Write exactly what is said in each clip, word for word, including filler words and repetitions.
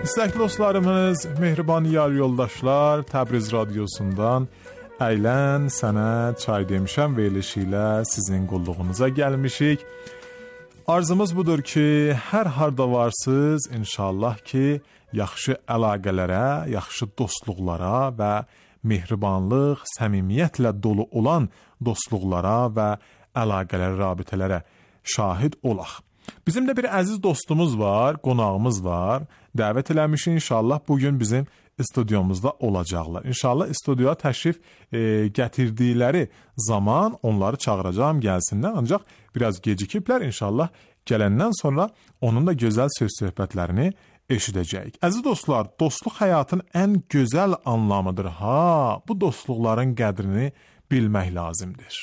İstəkli dostlarımız, mehriban yar yoldaşlar, Təbriz radiosundan Əylən sənə çay demişəm verilişi ilə sizin qulluğunuza gəlmişik. Arzumuz budur ki, hər harda varsınız, inşallah ki, yaxşı əlaqələrə, yaxşı dostluqlara və mehribanlıq, səmimiyyətlə dolu olan dostluqlara və əlaqələrə, rabitələrə şahid olaq. Bizim də bir əziz dostumuz var, qonağımız var. Dəvət eləmiş inşallah bugün bizim stüdyomuzda olacaqlar. İnşallah stüdyoya təşrif e, gətirdikləri zaman onları çağıracağım gəlsinlər. Ancaq biraz gecikiblər. İnşallah gələndən sonra onun da gözəl söz-söhbətlərini eşidəcəyik. Əziz dostlar, dostluq həyatın ən gözəl anlamıdır. Ha, bu dostluqların qədrini bilmək lazımdır.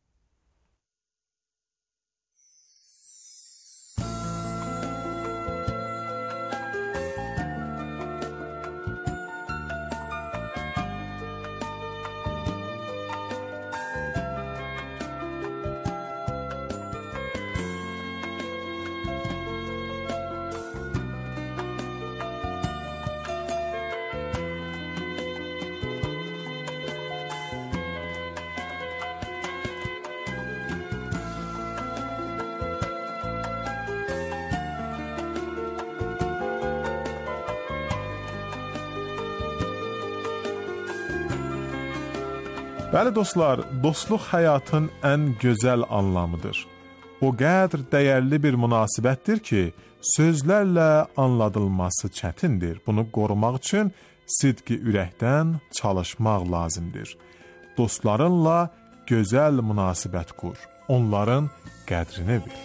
Bəli dostlar, dostluq həyatın ən gözəl anlamıdır. O qədr dəyərli bir münasibətdir ki, sözlərlə anladılması çətindir. Bunu qorumaq üçün sidqi ürəkdən çalışmaq lazımdır. Dostlarınla gözəl münasibət qur, onların qədrini bil.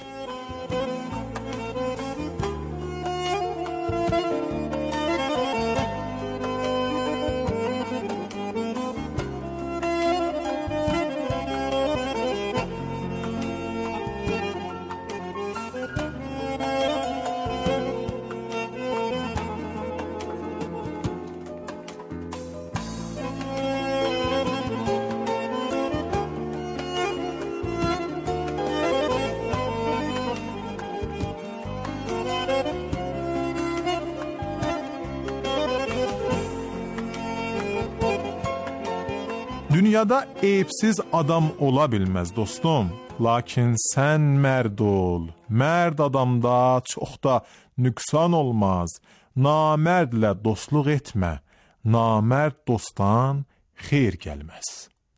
Dünyada eyibsiz adam ola bilməz dostum. Lakin sən mərd ol. Mərd adamda çox da nüqsan olmaz. Namərdlə dostluq etmə. Namərd dostdan xeyir gəlməz.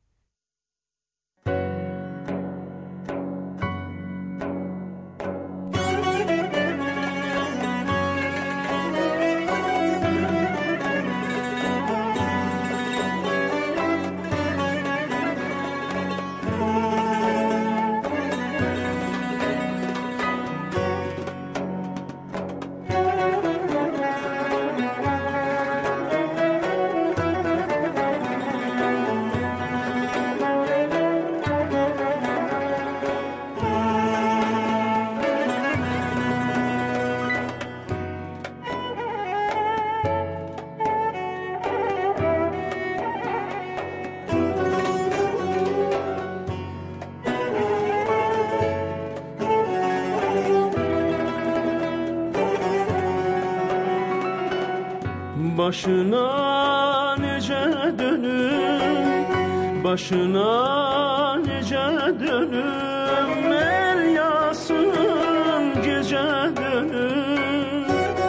Başına necə dönüm, başına necə dönüm, el yasın gecə dönüm.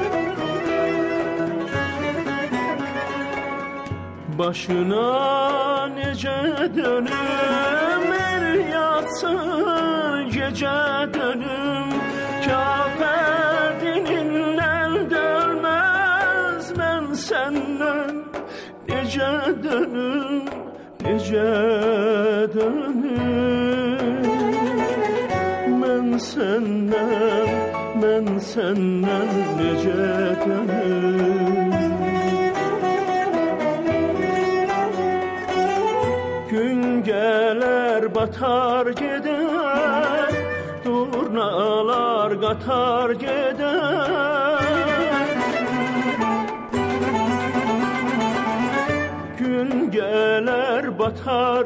Başına necə dönüm, el yasın gecə dönüm, kafir dininlə dönməz mən səndən necə dönüm, necə dönüm. Mən səndən, mən səndən necə dönüm. Gün gələr batar gedər, durnalar qatar gedər. Gün gələr batar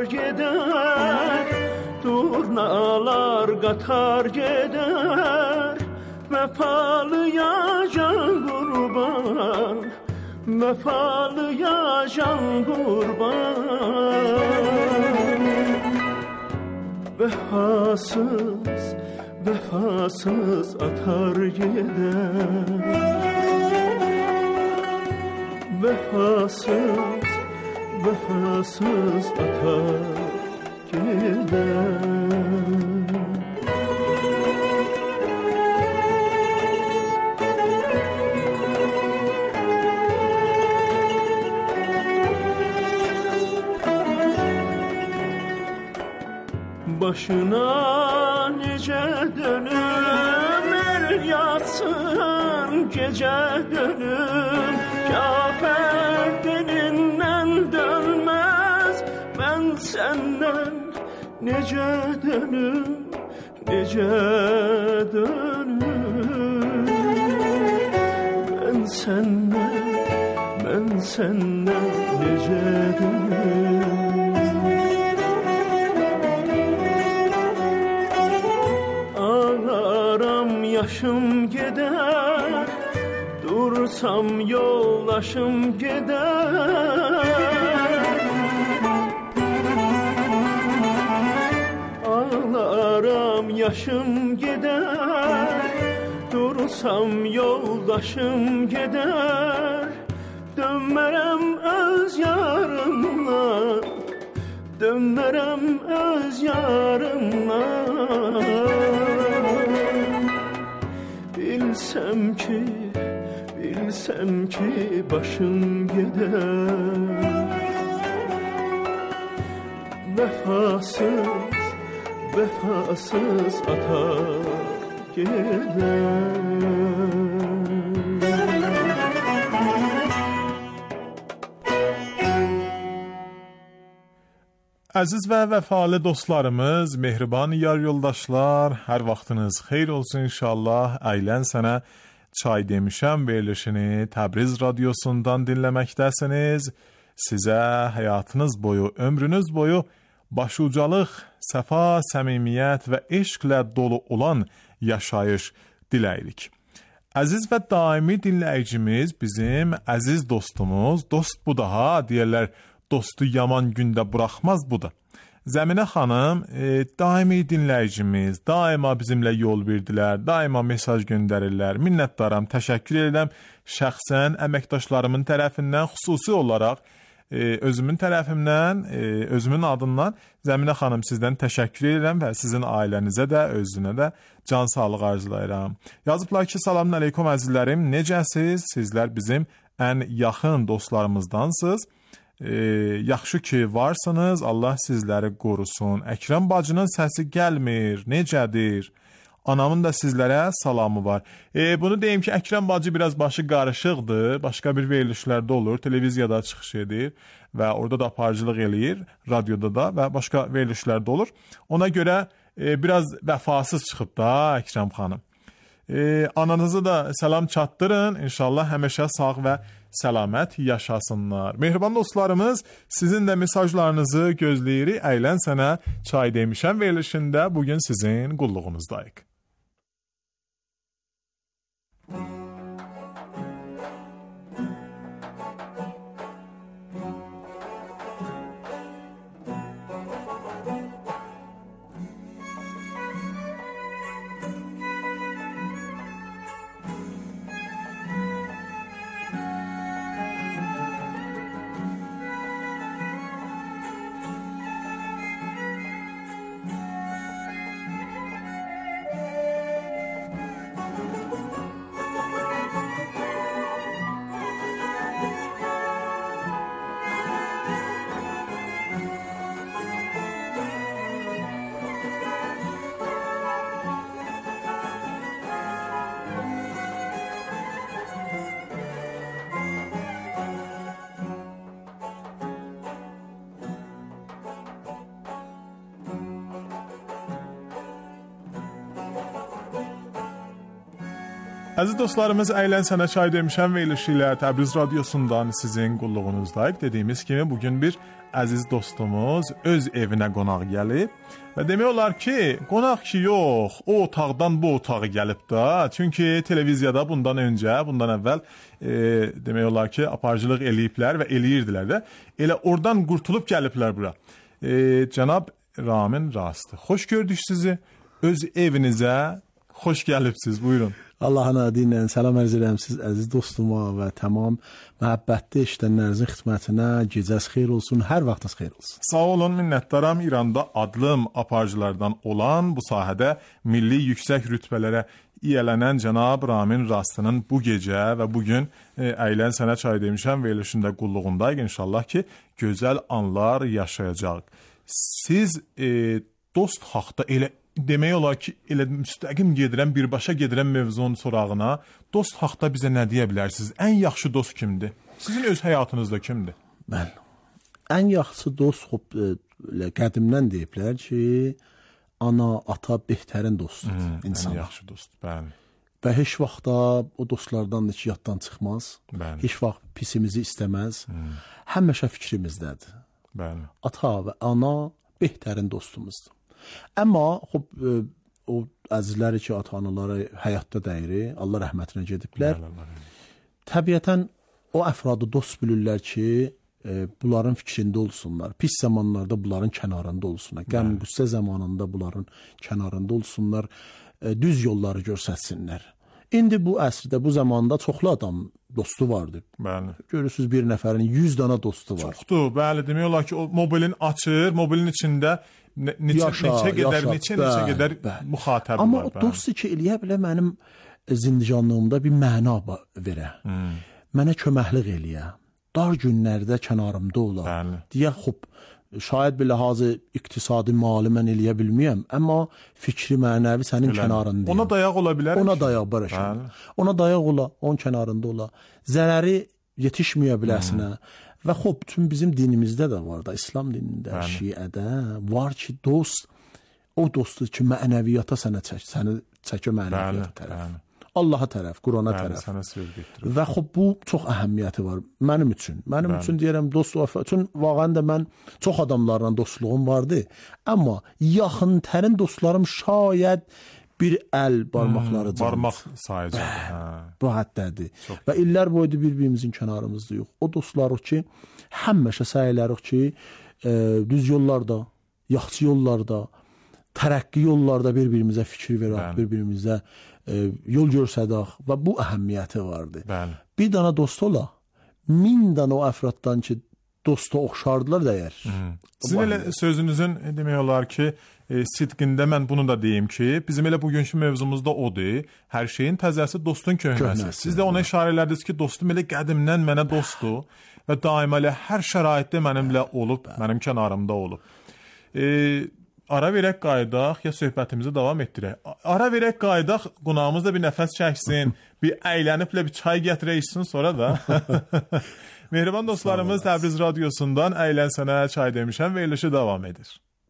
gedər, durnalar qatar gedər və Vefalıya can kurban, vefalıya can kurban. Vefasız, vefasız atar gider. Vefasız, vefasız atar gider. Başına nece dönüm el yatsın gece dönüm. Kafir dininden dönmez ben senden nece dönüm nece dönüm. Ben senden ben senden nece dönüm. Yaşım gider, dursam yoldaşım gider. Ağlarım yaşım gider, dursam yoldaşım gider. Dönmerem öz yarımla, dönmerem öz yarımla. Bilsem ki, bilsem ki başım gider. Vefasız, vefasız atar gider. Əziz və vəfalı dostlarımız, mehriban yar yoldaşlar, hər vaxtınız xeyir olsun inşallah. Əylən sənə çay demişəm verilişini Təbriz radiosundan dinləməkdəsiniz. Sizə həyatınız boyu, ömrünüz boyu başucalıq, səfa, səmimiyyət və eşqlə dolu olan yaşayış diləyirik. Əziz və daimi dinləyicimiz bizim əziz dostumuz, dost bu daha deyərlər, dostu yaman gündə buraxmaz bu da. Zəminə xanım e, daimi dinləyicimiz, daima bizimlə yol verdilər, daima mesaj göndərirlər. Minnətdaram, təşəkkür edirəm. Şəxsən əməkdaşlarımın tərəfindən, xüsusi olaraq e, özümün tərəfimdən, e, özümün adından Zəminə xanım sizdən təşəkkür edirəm və sizin ailənizə də, özünə də can sağlığı arzulayıram. Yazıblar ki, salamün əleykum əzizlərim, necəsiz? Sizlər bizim ən yaxın dostlarımızdansınız. Ee, yaxşı ki varsınız, Allah sizləri qorusun. Əkrəm bacının səsi gəlmir, necədir? Anamın da sizlərə salamı var. Ee, bunu deyim ki, Əkrəm bacı biraz başı qarışıqdır, başqa bir verilişlərdə olur, televiziyada çıxış edir və orada da aparıcılıq eləyir, radioda da və başqa verilişlərdə olur. Ona görə e, biraz vəfasız çıxıb da Əkrəm xanım. Ee, ananızı da salam çatdırın, inşallah həmişə sağ və səlamət yaşasınlar. Mehriban dostlarımız, sizin də mesajlarınızı gözləyirik. Əylən sənə çay demişəm verilişində bugün sizin qulluğunuzdayıq. Əziz dostlarımız, Əylən sənə çay demişəm verilişi ilə Təbriz radiosundan sizin qulluğunuzdayıq. Dediyimiz kimi bugün bir əziz dostumuz öz evinə qonaq gəlib və demək olar ki, qonaq ki yox, o otaqdan bu otağa gəlib də. Çünki televiziyada bundan öncə, bundan əvvəl e, demək olar ki, aparıcılıq eləyiblər və eləyirdilər də. Elə oradan qurtulub gəliblər bura. E, cənab Ramin Rastı, xoş gördük sizi. Öz evinizə xoş gəlibsiz. Buyurun. Allahın adı ilə salam ərz edirəm siz əziz dostuma və tamam məhəbbətli işlənlərinizin xidmətinə. Gecəniz xeyir olsun, hər vaxtınız xeyir olsun. Sağ olun, minnətdaram. İranda adlım aparıcılardan olan, bu sahədə milli yüksək rütbələrə yiyələnən cənab Ramin Rastının bu gecə və bugün e, Əylən Sənə Çay demişəm verilişində qulluğundayıq. İnşallah ki, gözəl anlar yaşayacaq. Siz e, dost haqda elə demək olar ki, elə müstəqim gedirəm, birbaşa gedirəm mövzunun sorağına. Dost haqda bizə nə deyə bilərsiniz? Ən yaxşı dost kimdir? Sizin öz həyatınızda kimdir? Bəli. Ən yaxşı dost xop qədimdən deyiblər ki, ana, ata betərin dostdur hmm, insan. Ən yaxşı dost, bəli. Və heç vaxt da o dostlardan da ki, yaddan çıxmaz. Bəli. Heç vaxt pisimizi istəməz. Hmm. Həmişə fikrimizdədir. Bəli. Ata və ana betərin dostumuzdur. Amma xop o əzizləri ki, ata-analары həyatda dəyiri, Allah rəhmətinə gediblər. Təbiətən o əfradı dost bilirlər ki, e, bunların fikrində olsunlar. Pis zamanlarda bunların kənarında olsunlar. Qəm, qüssə zamanında bunların kənarında olsunlar. E, düz yolları göstərsinlər. İndi bu əsrdə, bu zamanda çoxlu adam dostu vardır. Bəli. Görürsüz bir nəfərin yüz dana dostu var. Çoxdur, bəli. Demək olar ki, o mobilin açır, mobilin içində Ne, neçə, yaşa, neçə qədər, yaşa, neçə, bəl, neçə qədər müxatəb Amma var. Amma o dostu ki, eləyə bilə mənim zindicanlığımda bir məna verə. Hmm. Mənə köməklik eləyə. Dar günlərdə kənarımda ola. Bəli. Deyə, xop, şayad bir ləhazı iqtisadi mali mən eləyə bilməyəm, amma fikri mənəvi sənin Bilən. kənarındayım. Ona dayaq ola bilər. Ona dayaq barışam. Ona dayaq ola, onun kənarında ola. Zərəri yetişməyə biləsinə. Hmm. Və xop, bütün bizim dinimizdə də var da, İslam dinində, Bəli. Şiədə var ki, dost, o dostu ki, mənəviyyata sənə çək, səni çəkə mənəviyyata tərəf. Bəli. Allaha tərəf, Qurana Bəli, tərəf. Sənə sevgi etdirir. Və xop, bu çox əhəmiyyəti var mənim üçün. Mənim Bəli. üçün deyərəm, dost, üçün vaqən də mən çox adamlarla dostluğum vardı. Amma yaxın tərin dostlarım şayad bir əl barmaqları hmm, barmaq sayacaq. Hə. Bu həddədir. Çox. Və illər boyda bir-birimizin kənarımızda yox. O dostlarıq ki, həmişə səylərik ki, e, düz yollarda, yaxşı yollarda, tərəqqi yollarda bir-birimizə fikir verək, bir-birimizə e, yol görsədək və bu əhəmiyyəti vardır. Bəli. Bir dana dost ola, min dana o əfraddan ki, dosta oxşardılar dəyər. Hmm. Sizin elə sözünüzün demək olar ki, e, sidqində mən bunu da deyim ki, bizim elə bugünkü mövzumuzda odur. Hər şeyin təzəsi dostun köhnəsi. Siz də ona işarə elədiniz ki, dostum elə qədimdən mənə dostdur və daima elə hər şəraitdə mənimlə olub, mənim kənarımda olub. E, ara verək qayıdaq, ya söhbətimizi davam etdirək. Ara verək qayıdaq, qonağımız da bir nəfəs çəksin, bir əyləniblə bir çay gətirək içsin sonra da. Mehriban dostlarımız, Təbriz Radyosu'ndan Əylən Sənə Çay demişəm verilişi davam edir.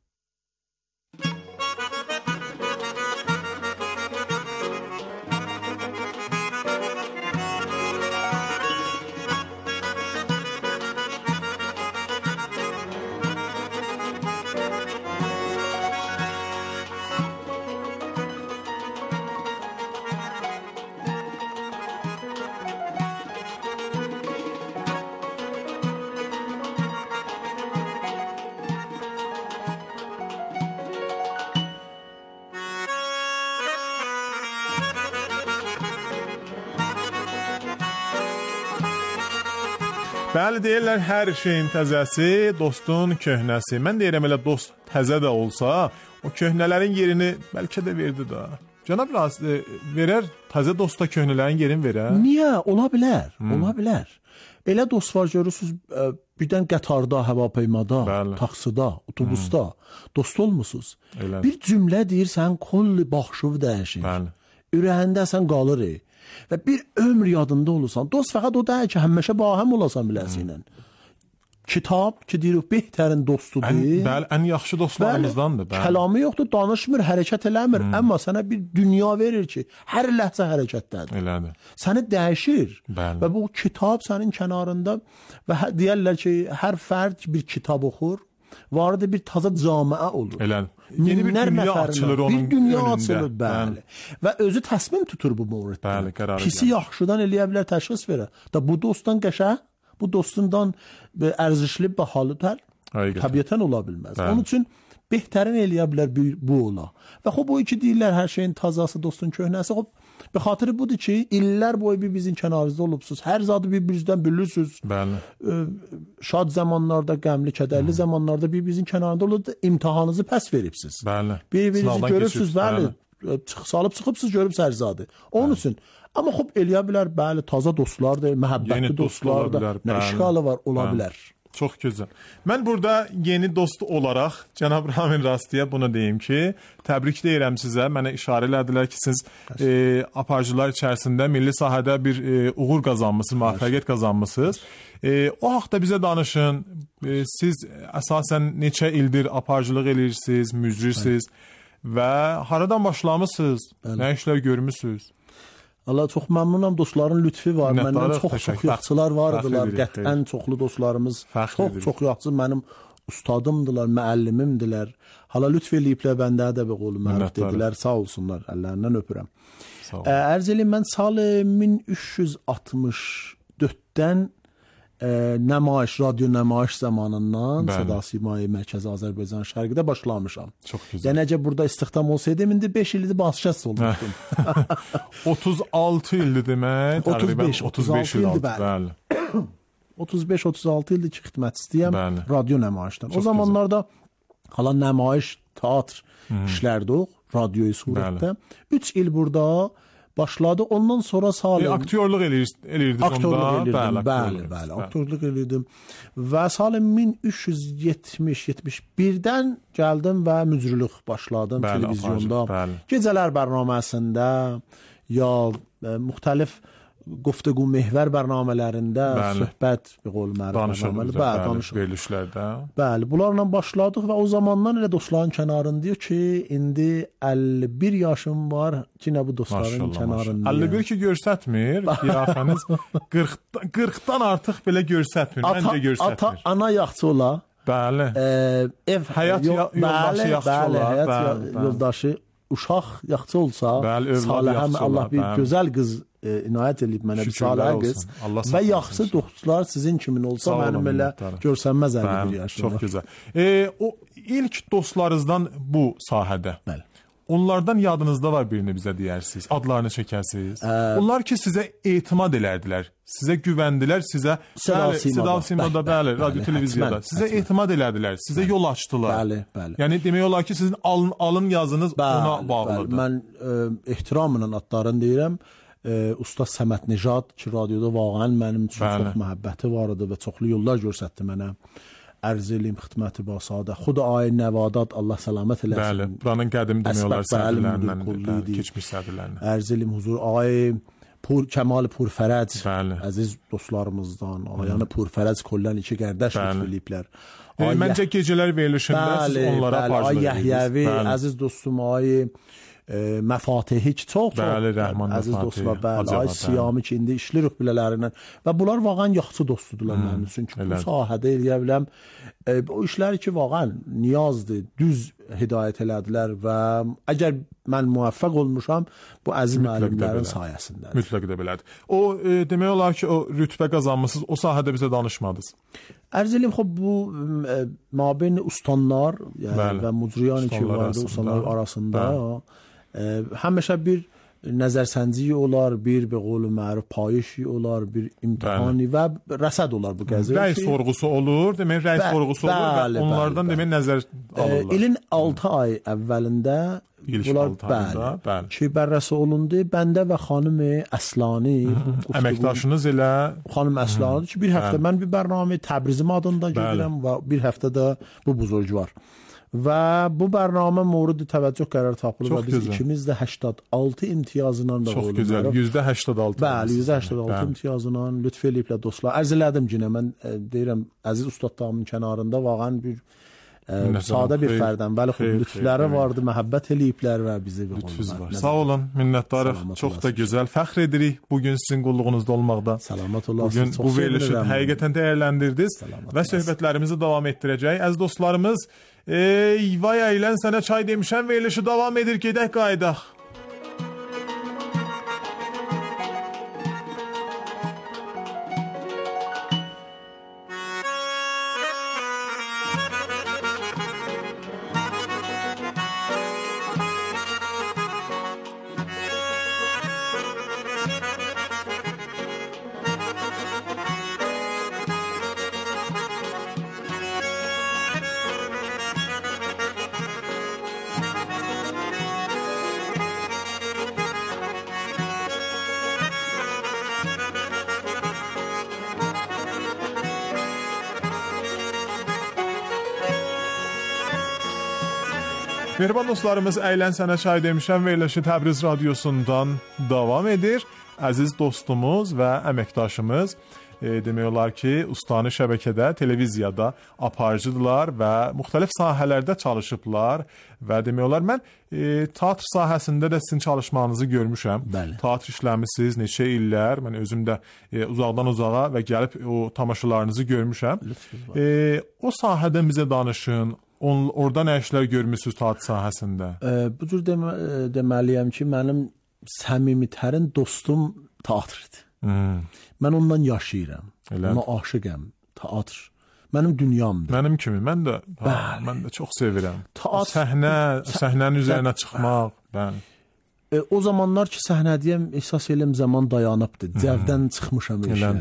Bəli, deyirlər, hər şeyin təzəsi, dostun köhnəsi. Mən deyirəm, elə dost təzə də olsa, o köhnələrin yerini bəlkə də verdi da. Cənab Rastı, verər, təzə dosta köhnələrin yerini verər? Niyə? Ola bilər, hmm. ola bilər. Elə dost var, görürsünüz, birdən qətarda, həvapeymada, Bəli. taksida, otobusda hmm. dost olmusunuz. Elə. Bir cümlə deyirsən, kolli baxşıv dəyişir. Bəli. Ürəyində sən qalır. Və bir ömr yadında olursan. Dost fəqət o deyil ki, həmişə bahəm olasan biləsinlə. kitab ki deyirik behtarin dostudur. Ən, bəli, ən yaxşı dostlarımızdandır. Bəli. Kəlamı yoxdur, danışmır, hərəkət eləmir, hmm. amma sənə bir dünya verir ki, hər ləhzə hərəkətdədir. Elədir. Səni dəyişir. Bəli. Və bu kitab sənin kənarında və deyirlər ki, hər fərd bir kitab oxur, vardı bir taza camiə olur. Elədir. Yeni bir dünya açılır onun bir dünya önündə. açılır, bəli. Və özü təsmin tutur bu mövriddə. Bəli, qərar. Pisi yaxşıdan eləyə bilər, təşxis verər. Da bu dostdan qəşəng, bu dostundan ərzişli, bahalıdır. Təbiətən ola bilməz. Bəli. Onun üçün behtarin eləyə bilər bu ola. Və xop o iki deyirlər hər şeyin tazası, dostun köhnəsi. Xop be xatirə budur ki, illər boyu bir bizim kənarımızda olubsuz. Hər zadı bir-birinizdən bilirsiniz. Bəli. Şad zamanlarda, qəmli, kədərli hmm. zamanlarda bir-birinizin kənarında olub imtahanınızı pəs veribsiz. Bəli. Bir-birinizi görürsüz, bəli. Çıx salıb çıxıbsız, görübsüz hər zadı. Onun üçün amma xop eləyə bilər, bəli, taza dostlardır, məhəbbətli dostlardır. Nə işgalı var, ola bəli. Bilər. Çox gözəl. Mən burada yeni dost olaraq cənab Ramin Rastiyə bunu deyim ki, təbrik deyirəm sizə. Mənə işarə elədilər ki, siz e, aparıcılar içərisində milli sahədə bir e, uğur qazanmısınız, müvəffəqiyyət qazanmısınız. E, o haqda bizə danışın. E, siz əsasən neçə ildir aparıcılıq edirsiniz, müzrirsiniz və haradan başlamısınız? Bəli. Nə işlər görmüsünüz? Allah çox məmnunam, dostların lütfi var. Məndən çox-çox yaxçılar vardılar. Qətlən çoxlu dostlarımız, çox-çox yaxçı mənim ustadımdılar, müəllimimdilər. Hala lütf eləyiblər bəndə ədəbi qolu məruf dedilər. Sağ olsunlar, əllərindən öpürəm. Ərz eləyim, mən sal min üç yüz altmış dörddən e, nəmayiş, radyo nəmayiş zamanından Səda-Simai Mərkəzi Azərbaycan Şərqidə başlamışam. Çox gözəl. Yəni necə burada istihdam olsaydım, indi beş ildir başçısı olmuşdum. otuz altı ildir demək, otuz beş, otuz beş ildir, bəli. otuz beş otuz altı ildir ki, xidmət istəyəm radyo nəmayişdən. Çox o zamanlarda hala nəmayiş, teatr hmm. işlərdik, radyoyu surətdə. üç il burada başladı. Ondan sonra salim... E, aktyorluq elirdiniz onda. Aktyorluq elirdim, bəli, bəli, bəli. Aktyorluq elirdim. Və salim min üç yüz yetmiş yetmiş birdən gəldim və mücrülük başladım bəli, televizyonda. Bəli. Gecələr bərnaməsində ya e, müxtəlif Guftəgu Mehvər bərnamələrində bəli. Söhbət, qol məruf bərnamələri, bəli, danışıq verilişlərdə. Bəli, bunlarla başladıq və o zamandan elə dostların kənarındayıq ki, indi əlli bir yaşım var, yenə bu dostların kənarındayıq. əlli bir ki, görsətmir, qiyafəniz qırxdan artıq belə görsətmir, məncə görsətmir. Ata, ana yaxçı ola. Bəli. E, ev, həyat yol, yoldaşı yaxçı bəli, ola. Həyat bəli, yoldaşı, uşaq yaxçı olsa, bəli, salih həm Allah bir bəli. gözəl qız e, inayət edib mənə bir salih qız və yaxşı dostlar sizin kimin olsa mənim elə görsənməz əlli bir yaşım var. Çox gözəl. E, o ilk dostlarınızdan bu sahədə. Bəli. Onlardan yadınızda var birini bizə deyərsiniz, adlarını çəkərsiniz. Ə, Onlar ki sizə etimad elədilər, sizə güvəndilər, sizə Səda-Simada, bəli, radio televiziyada sizə etimad elədilər, sizə yol açdılar. Bəli, bəli. Yəni demək olar ki sizin alın alın yazınız bəli, ona bağlıdır. Bəli. Mən e, ehtiramla adlarını deyirəm. E, Usta Səməd Nijad ki radioda vaqəən mənim üçün bəli. Çox məhəbbəti var idi və çoxlu yollar göstərdi mənə. Ərz eləyim xidməti basadə. Xud ay nəvadat Allah səlamət eləsin. Bəli, buranın qədim demək olar sədrlərindən, keçmiş sədrlərindən. Ərz eləyim huzur ay Pur Kəmal Purfərəc, əziz dostlarımızdan, ayağını Purfərəc kollən iki qardaş lütfüləyiblər. E, məncə gecələr verilişində siz onlara aparıcılıq edirsiniz. Ay Yəhiyəvi, əziz dostum ay E, məfatihi ki, çox, bəli, Rəhman əziz dostlar, bəli, ay Siyami ki, indi işləyirik bilələrindən və bunlar vaqən yaxçı dostudurlar hmm, mənim üçün ki, bu sahədə eləyə biləm, e, o işləri ki, vaqən niyazdır, düz hidayət elədilər və əgər mən müvəffəq olmuşam, bu əziz müəllimlərin sayəsində. Mütləq də belədir. O, e, demək olar ki, o rütbə qazanmışsınız, o sahədə bizə danışmadınız. Ərz eləyim, xop, bu e, mabeyn ustanlar yəni, və mucriyan ki, vardı ustanlar arasında, e, həmişə bir nəzərsənci olar, bir be qolu məruf payişi olar, bir imtihani və rəsəd olar bu qəzə. Rəy sorğusu olur, demək rəy Bə sorğusu olur bəli, və onlardan demək nəzər alırlar. E, ilin altı ay əvvəlində bunlar bəli, bəli. Ki bərrəsi olundu, bəndə və xanım Əslani əməkdaşınız elə xanım Əslani ki bir həftə mən bir bərnamə Təbrizim adında gedirəm və bir həftədə bu buzurg var. və bu proqram mövrid təvəccüh qərar tapılır Çox və biz gözəl. ikimiz də səksən altı imtiyazla da Çox gözəl. yüzdə səksən altı. Bəli, yüzdə səksən altı imtiyazla lütf eləyiblər dostlar. Ərz elədim yenə mən e, deyirəm əziz ustadlarımın kənarında vaqan bir e, sadə bir fərdəm. Bəli, xeyr, lütfləri xeyr, vardı, məhəbbət eləyiblər və bizi bir lütfüz var. Sağ olun, minnətdarıq. Çox da gözəl. Fəxr edirik bu gün sizin qulluğunuzda olmaqda. Salamat olasınız. Bugün bu verilişi həqiqətən dəyərləndirdiniz və söhbətlərimizi davam etdirəcək. Əziz dostlarımız, ey vay əylən sənə çay demişəm verilişi davam edir, gedək qaydaq. Mehriban dostlarımız, Əylən sənə çay demişəm verilişi Təbriz radiosundan davam edir. Əziz dostumuz və əməkdaşımız e, demək olar ki, Ustani şəbəkədə, televiziyada aparıcıdırlar və müxtəlif sahələrdə çalışıblar və demək olar mən e, teatr sahəsində də sizin çalışmanızı görmüşəm. Bəli. Teatr işləmisiniz neçə illər, mən özüm də e, uzaqdan uzağa və gəlib o tamaşalarınızı görmüşəm. E, o sahədən bizə danışın. On, orada nə işlər görmüsünüz teatr sahəsində? E, bu cür demə, deməliyəm ki, mənim səmimətərin dostum teatrdır. Hmm. Mən ondan yaşayıram. Elə. Ona aşiqəm. Teatr mənim dünyamdır. Mənim kimi, mən də ha, mən də çox sevirəm. Teatr, səhnə, səhnənin üzərinə çıxmaq, bəli. E, o zamanlar ki, səhnədiyəm, ehsas eləm zaman dayanıbdır. Cəvdən çıxmışam işə.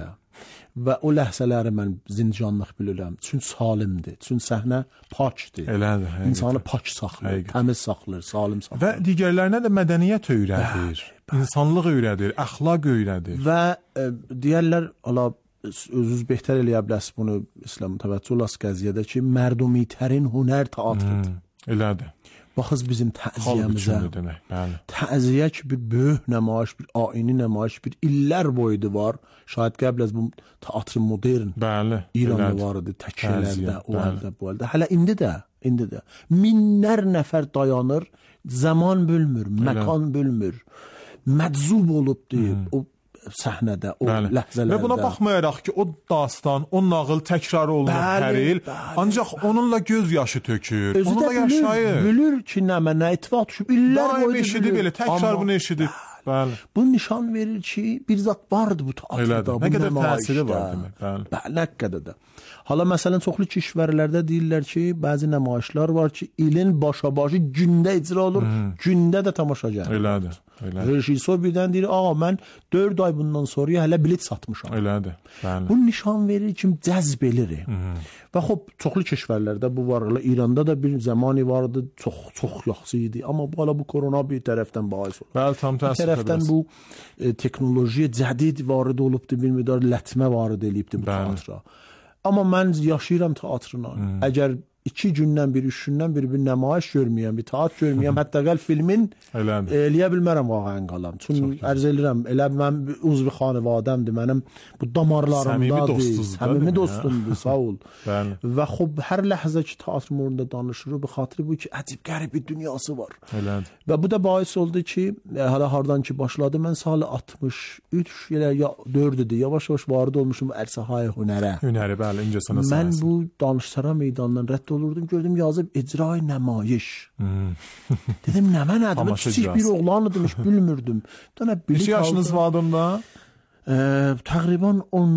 Və o ləhzələri mən zincanlıq bilirəm. Çünki salimdir. Çünki səhnə pakdır. Elədir. Həqiqətən. İnsanı pak saxlayır, həqiqətən. Təmiz saxlayır, salim saxlayır. Və digərlərinə də mədəniyyət öyrədir. İnsanlıq öyrədir, əxlaq öyrədir. Və e, deyərlər, ala özünüz betər eləyə bilərsiniz bunu, İslam təvəccüh olasınız qəziyyədə ki, mərdumitərin hünər teatrıdır. Hmm, elədir. Baxız bizim təziyyəmizə. Demək, bəli. Təziyyə ki, bir böyük nəmayiş, bir ayini nəmayiş, bir illər boyudu var. Şayad qəbl az bu teatr modern. Bəli. İranda var idi, təkələrdə, o əldə, bu əldə. Hələ indi də, indi də minlər nəfər dayanır, zaman bölmür, məkan bölmür. Məczub olub deyib, o səhnədə, o bəli. Ləhzələrdə. Və buna baxmayaraq ki, o dastan, o nağıl təkrar olunur hər il, ancaq onunla göz yaşı tökür, özü onunla bilür, yaşayır. Bilür ki, nə mənə ittifaq düşüb, illər boyu eşidib belə, təkrar amma bunu eşidib. Bəli. Bu nişan verir ki, bir zat vardı bu teatrda, bu nə qədər təsiri var demək. Bəli. Bəli, nə qədər də. Hala məsələn çoxlu kişvərlərdə deyirlər ki, bəzi nəmayişlər var ki, ilin başa-başı gündə icra olur, hmm. gündə də tamaşa gəlir. Elədir. Elədir. Rejissor birdən deyir, "Ağa, mən dörd ay bundan sonra hələ bilet satmışam." Elədir. Bəli. Bu nişan verir ki, cəzb elir. Hmm. Və xop, çoxlu kişvərlərdə bu var. İranda da bir zamanı vardı, çox çox yaxşı idi, amma bu hala bu korona bir tərəfdən bahis olur. Bəli, tam təəssüf. Bir tərəfdən bu e, texnologiya cədid varid olubdu, bir miqdar lətmə varid eləyibdi bu teatra. Amma mən yaşayıram teatrına. Hmm. Əgər iki gündən bir, üç gündən bir bir nəmayiş görməyəm, bir teatr görməyəm, hətta gəl filmin eləyə bilmərəm vaqəən qalam. Çünki ərz edirəm, elə mən uzvi xanivadəmdir, mənim bu damarlarımdadır, səmimi dostumdur, sağ ol. Bəli. Və xub hər ləhzə ki teatr mövzusunda danışırıq, bu xatirə bu ki, əcib qərib bir dünyası var. Elədir. Və bu da bahis oldu ki, hələ hardan ki başladı, mən salı altmış üç elə ya dörd idi, yavaş-yavaş varid olmuşum ərsahaya hünərə. Hünəri, bəli, incəsənət sahəsi. Mən bu danışsara meydanından rədd olurdum, gördüm yazıb icra nəmayiş. Hmm. Dedim, nə mənədir? Mən kiçik bir oğlan idim, heç bilmirdim. Neçə yaşınız vardı onda? E, təqribən on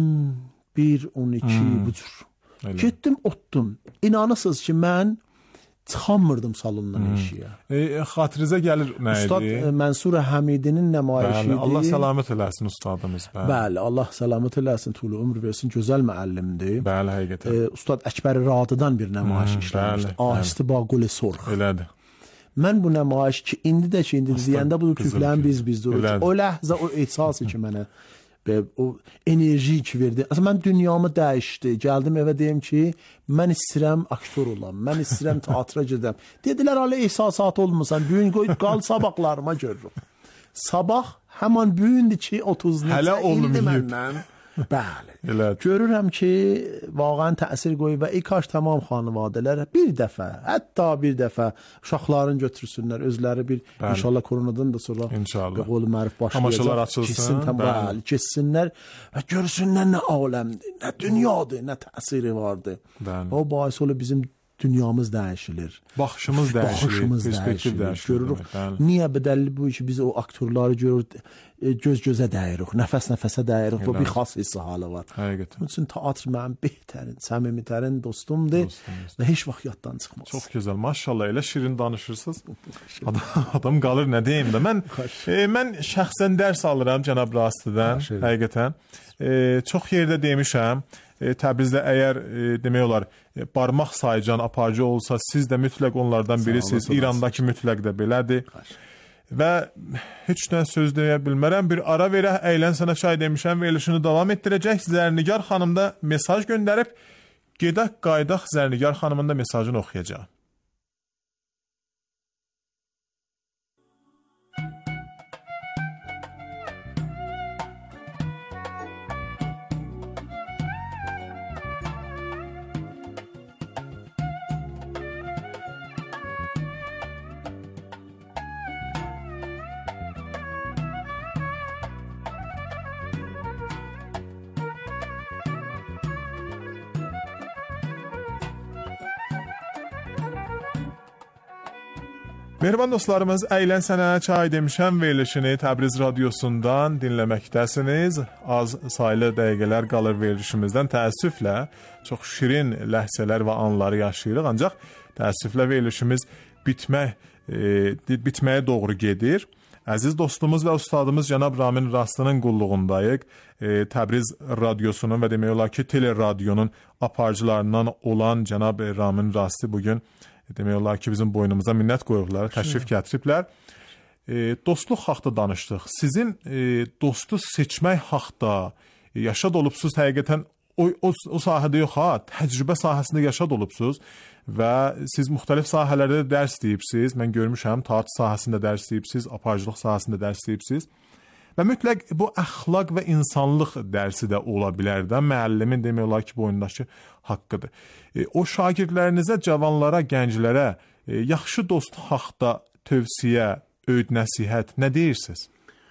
bir on iki hmm. bu cür. Getdim, otdum. İnanırsınız ki, mən çıxamırdım salondan hmm. eşiyə. E, xatirinizə gəlir nə idi? Ustad e, Mənsur Həmidinin nəmayişi idi. Allah səlamət eləsin ustadımız. Bəli. Bəli, Allah səlamət eləsin, tulu ömür versin, gözəl müəllimdir. Bəli, həqiqətən. E, Ustad Əkbər Radıdan bir nəmayiş hmm, işləmişdi. Ahistə Baqul Sorx. Elədir. Mən bu nəmayiş ki, indi də ki, indi deyəndə bu türklərin biz biz durur. O ləhzə, o ehsası ki, mənə və o enerji ki verdi. Aslında mən dünyamı dəyişdi. Gəldim evə deyim ki, mən istəyirəm aktor olam, mən istəyirəm teatra gedəm. Dedilər, "Hələ ehsasat olmusan, bu gün qoy qal sabahlarıma görürəm." Sabah həmin bu gündür ki, otuz Hələ olmayıb məndən. Bəli. Elə. Görürəm ki, vaqəən təsir qoyub və ilk tamam xanvadələr bir dəfə, hətta bir dəfə uşaqların götürsünlər, özləri bir bəli. İnşallah koronadan da sonra İnşallah. Və qolu mərif başlayacaq. Tamaşalar açılsın, bəli, keçsinlər və görsünlər nə aləmdir, nə dünyadır, nə təsiri vardır. Bəli. O bahis ola bizim dünyamız dəyişilir. Baxışımız dəyişir, Baxışımız perspektiv dəyişir. dəyişir. Görürük. Niyə bədəlli bu ki biz o aktorları görürük, göz-gözə dəyirik, nəfəs-nəfəsə dəyirik və bir xas hissi halı var. Həqiqətən. Bunun üçün teatr mənim behtərin, səmimitarin dostumdur və heç vaxt yaddan çıxmaz. Çox gözəl. Maşallah elə şirin danışırsınız. Adam, adam qalır nə deyim də. Mən e, mən şəxsən dərs alıram cənab Rastidən, həqiqətən. E, çox yerdə demişəm. E, Təbrizdə əgər e, demək olar e, barmaq sayıcan aparıcı olsa siz də mütləq onlardan birisiniz. İrandakı mütləq də belədir. Xaş. Və heç nə söz deyə bilmərəm. Bir ara verək, əylən sənə çay demişəm, verilişini davam etdirəcək. Zərnigar xanım da mesaj göndərib. Gedək qaydaq Zərnigar xanımın da mesajını oxuyacaq. Mehriban dostlarımız, əylən sənə çay demişəm verilişini Təbriz radiosundan dinləməkdəsiniz. Az saylı dəqiqələr qalır verilişimizdən. Təəssüflə çox şirin ləhsələr və anları yaşayırıq. Ancaq təəssüflə verilişimiz bitmək, e, bitməyə doğru gedir. Əziz dostumuz və ustadımız cənab Ramin Rastının qulluğundayıq. E, Təbriz radiosunun və demək olar ki, teleradionun aparıcılarından olan cənab Ramin Rasti bugün demək olar ki, bizim boynumuza minnət qoyublar, təşrif gətiriblər. E, dostluq haqda danışdıq. Sizin e, dostu seçmək haqda e, yaşad olubsuz, həqiqətən o, o, o sahədə yox ha, təcrübə sahəsində yaşad olubsuz və siz müxtəlif sahələrdə dərs deyibsiz. Mən görmüşəm, teatr sahəsində dərs deyibsiz, aparıcılıq sahəsində dərs deyibsiz. Və mütləq bu əxlaq və insanlıq dərsi də ola bilər də, müəllimin demək olar ki, boynundakı haqqıdır. E, o şagirdlərinizə, cavanlara, gənclərə e, yaxşı dost haqda tövsiyə, öyüd, nəsihət nə deyirsiniz?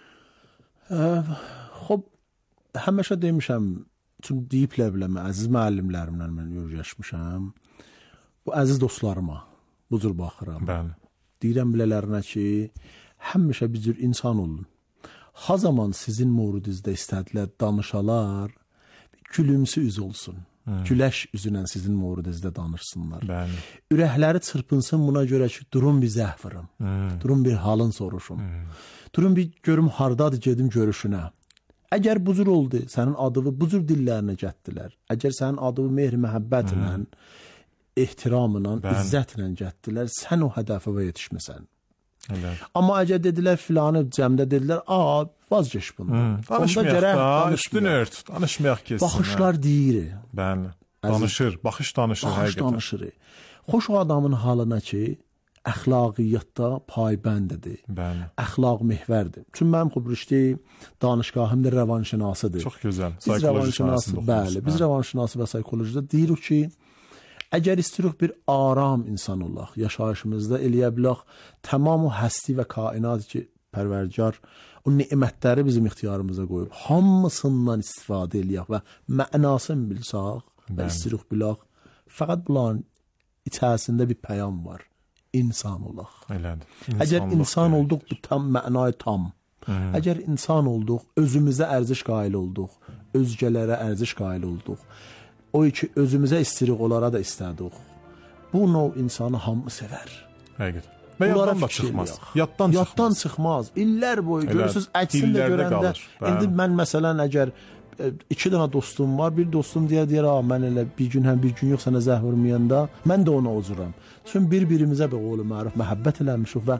Ə, xob, həmişə demişəm, çünki deyiblər biləmə, əziz müəllimlərimlə mən yürgəşmişəm. Bu əziz dostlarıma bu cür baxıram. Bəli. Deyirəm bilələrinə ki, həmişə bir cür insan olun. Ha zaman sizin mövridinizdə istədilər danışalar, gülümsü üz olsun. Hmm. Güləş üzünə sizin mövridinizdə danışsınlar. Bəli. Ürəkləri çırpınsın buna görə ki, durun bir zəhvırım. Hmm. Durun bir halın soruşum. Hmm. Durun bir görüm hardadır gedim görüşünə. Əgər bu cür oldu, sənin adını bu cür dillərinə gətdilər. Əgər sənin adını mehr məhəbbətlə, hmm. ehtiramla, bəli. İzzətlə gətdilər, sən o hədəfə yetişməsən. Evet. Amma əgər dedilər filanı cəmdə dedilər, "A, vazgeç bundan." Hmm. Danışmayaq da, üstün ört, danışmayaq kesin. Baxışlar deyir. Bəli. Danışır, baxış danışır baxış həqiqətən. Danışır. Xoş o adamın halına ki, əxlaqiyyatda paybənddir. Bəli. Əxlaq məhvərdir. Çünki mənim xübrişdi danışgahım da rəvanşünasıdır. Çox gözəl. Psixoloji şünaslığı. Bəli, biz rəvanşünası və psixolojide deyirik ki, əgər istəyirik bir aram insan olaq, yaşayışımızda eləyə bilək, tamam o həsti və kainat ki, Pərverdigar o nemətləri bizim ixtiyarımıza qoyub, hamısından istifadə eləyək və mənasını bilsək və istəyirik bilək, fəqət bunların içərisində bir pəyam var. İnsan olaq. Elədir. Əgər insan olduq, bu tam mənayı tam. Hı-hı. Əgər insan olduq, özümüzə ərziş qail olduq, özgələrə ərziş qail olduq. O ki, özümüzə istəyirik, onlara da istədik. Bu növ insanı hamı sevər. Həqiqət. Və yaddan da çıxmaz. Yaddan, yaddan çıxmaz. çıxmaz. İllər boyu görürsünüz, əksində görəndə. İndi mən məsələn, əgər iki dənə dostum var, bir dostum deyər, deyər, mən elə bir gün həm bir gün yox sənə zəh vurmayanda, mən də ona ocuram. Çünki bir-birimizə bir qolu məruf məhəbbət eləmişik və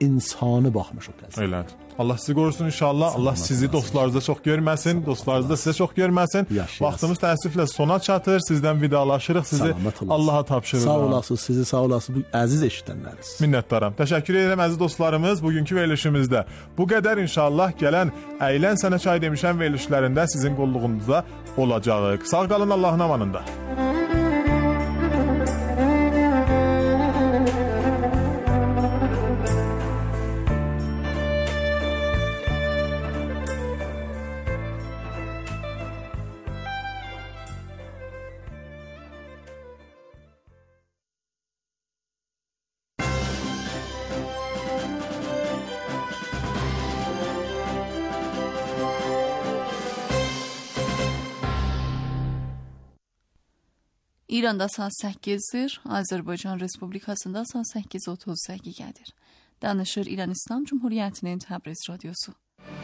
insani baxmışıq qəzəbə. Elədir. Allah sizi qorusun inşallah. Sağ Allah olun, sizi sağ dostlarınızda çox görməsin, dostlarınız da sizə çox görməsin. Yaşayasın. Vaxtımız təəssüflə sona çatır. Sizdən vidalaşırıq. Sizi Salamat olasın. Allah'a tapşırırıq. Sağ olasınız, sizi sağ olasınız bu əziz eşidənləriniz. Minnətdaram. Təşəkkür edirəm əziz dostlarımız. Bugünkü verilişimizdə bu qədər inşallah gələn Əylən Sənə Çay demişəm verilişlərində sizin qulluğunuzda olacağıq. Sağ qalın, Allahın amanında. İranda saat səkkizdir, Azərbaycan Respublikasında saat səkkiz otuz dəqiqədir. Danışır İran İslam Cumhuriyyətinin Təbriz Radyosu.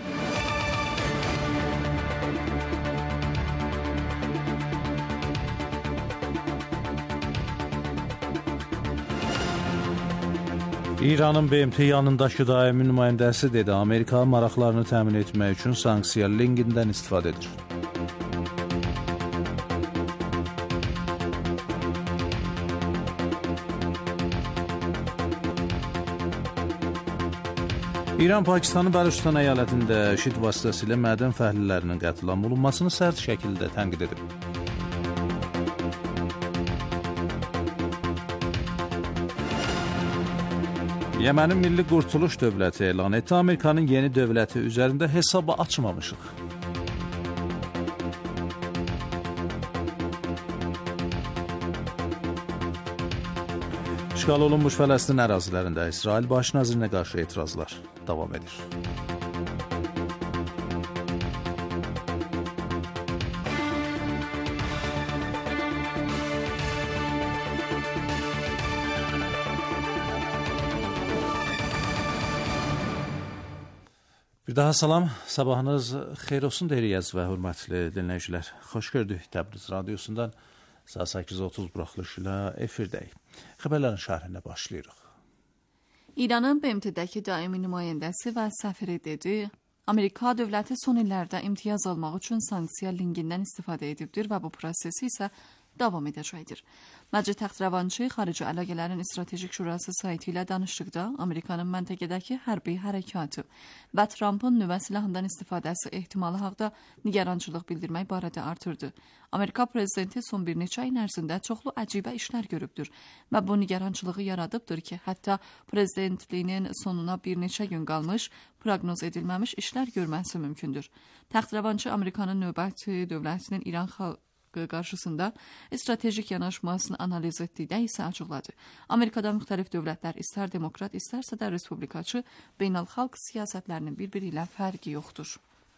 İranın B M T yanındakı daimi nümayəndəsi dedi, Amerika maraqlarını təmin etmək üçün sanksiya linkindən istifadə edir. İran Pakistanın Bəluşistan əyalətində IŞİD vasitəsilə mədən fəhlilərinin qətlam olunmasını sərt şəkildə tənqid edib. Yemənin Milli Qurtuluş Dövləti elan etdi, Amerikanın yeni dövləti üzərində hesabı açmamışıq. İşğal olunmuş Fələstin ərazilərində İsrail baş nazirinə qarşı etirazlar davam edir. Bir daha salam, sabahınız xeyir olsun deyirik və hörmətli dinləyicilər. Xoş gördük Təbriz Radyosundan. Saat səkkiz otuz buraxılışı ilə efirdəyik. Xəbərlərin şərhinə başlayırıq. İranın B M T-dəki daimi nümayəndəsi və səfiri dedi, Amerika dövləti son illərdə imtiyaz almaq üçün sanksiya linkindən istifadə edibdir və bu prosesi isə davam edəcəkdir. Məcid Taxtravançı Xarici Əlaqələrin Stratejik Şurası saytı ilə danışdıqda Amerikanın məntəqədəki hərbi hərəkatı və Trumpın nüvə silahından istifadəsi ehtimalı haqda nigarançılıq bildirmək barədə artırdı. Amerika prezidenti son bir neçə ayın ərzində çoxlu əcibə işlər görübdür və bu nigarançılığı yaradıbdır ki, hətta prezidentliyinin sonuna bir neçə gün qalmış, proqnoz edilməmiş işlər görməsi mümkündür. Taxtravançı Amerikanın növbəti dövlətinin İran xalqı qarşısında stratejik yanaşmasını analiz etdikdə isə açıqladı. Amerikada müxtəlif dövlətlər istər demokrat, istərsə də respublikaçı beynəlxalq siyasətlərinin bir-biri ilə fərqi yoxdur.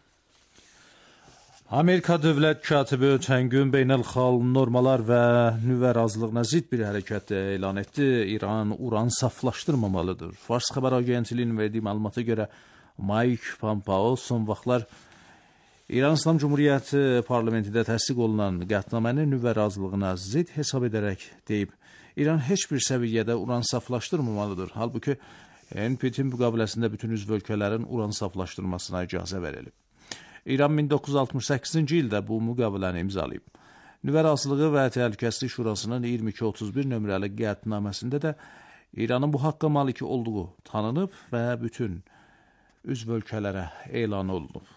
Amerika dövlət katibi ötən gün beynəlxalq normalar və nüvə razılığına zidd bir hərəkət elan etdi. İran uran saflaşdırmamalıdır. Fars xəbər agentliyinin verdiyi məlumata görə Mike Pompeo son vaxtlar İran İslam Cumhuriyyəti parlamentində təsdiq olunan qətnaməni nüvə razılığına zidd hesab edərək deyib, İran heç bir səviyyədə uran saflaşdırmamalıdır. Halbuki N P T-in müqaviləsində bütün üzv ölkələrin uran saflaşdırmasına icazə verilib. İran min doqquz yüz altmış səkkizinci ildə bu müqaviləni imzalayıb. Nüvə razılığı və Təhlükəsizlik Şurasının iyirmi iki otuz bir nömrəli qətnaməsində də İranın bu haqqa malik olduğu tanınıb və bütün üzv ölkələrə elan olunub.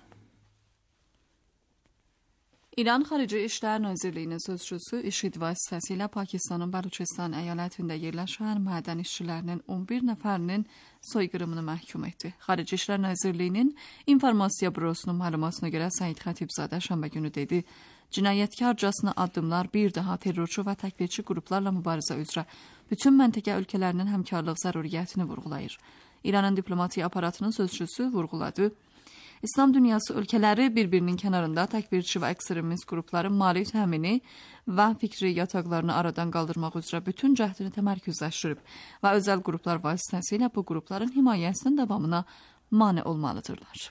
İran Xarici İşlər Nazirliyinin sözçüsü IŞİD vasitəsilə Pakistanın Bəluşistan əyalətində yerləşən mədən işçilərinin on bir nəfərinin soyqırımını məhkum etdi. Xarici İşlər Nazirliyinin İnformasiya Bürosunun məlumatına görə Səid Xətibzadə şənbə günü dedi, cinayətkarcasına addımlar bir daha terrorçu və təkfirçi qruplarla mübarizə üzrə bütün məntəqə ölkələrinin həmkarlıq zəruriyyətini vurğulayır. İranın diplomatiya aparatının sözçüsü vurğuladı, İslam dünyası ölkələri bir-birinin kənarında təkfirçi və ekstremist qrupların mali təmini və fikri yataqlarını aradan qaldırmaq üzrə bütün cəhdini təmərküzləşdirib və özəl qruplar vasitəsilə bu qrupların himayəsinin davamına mane olmalıdırlar.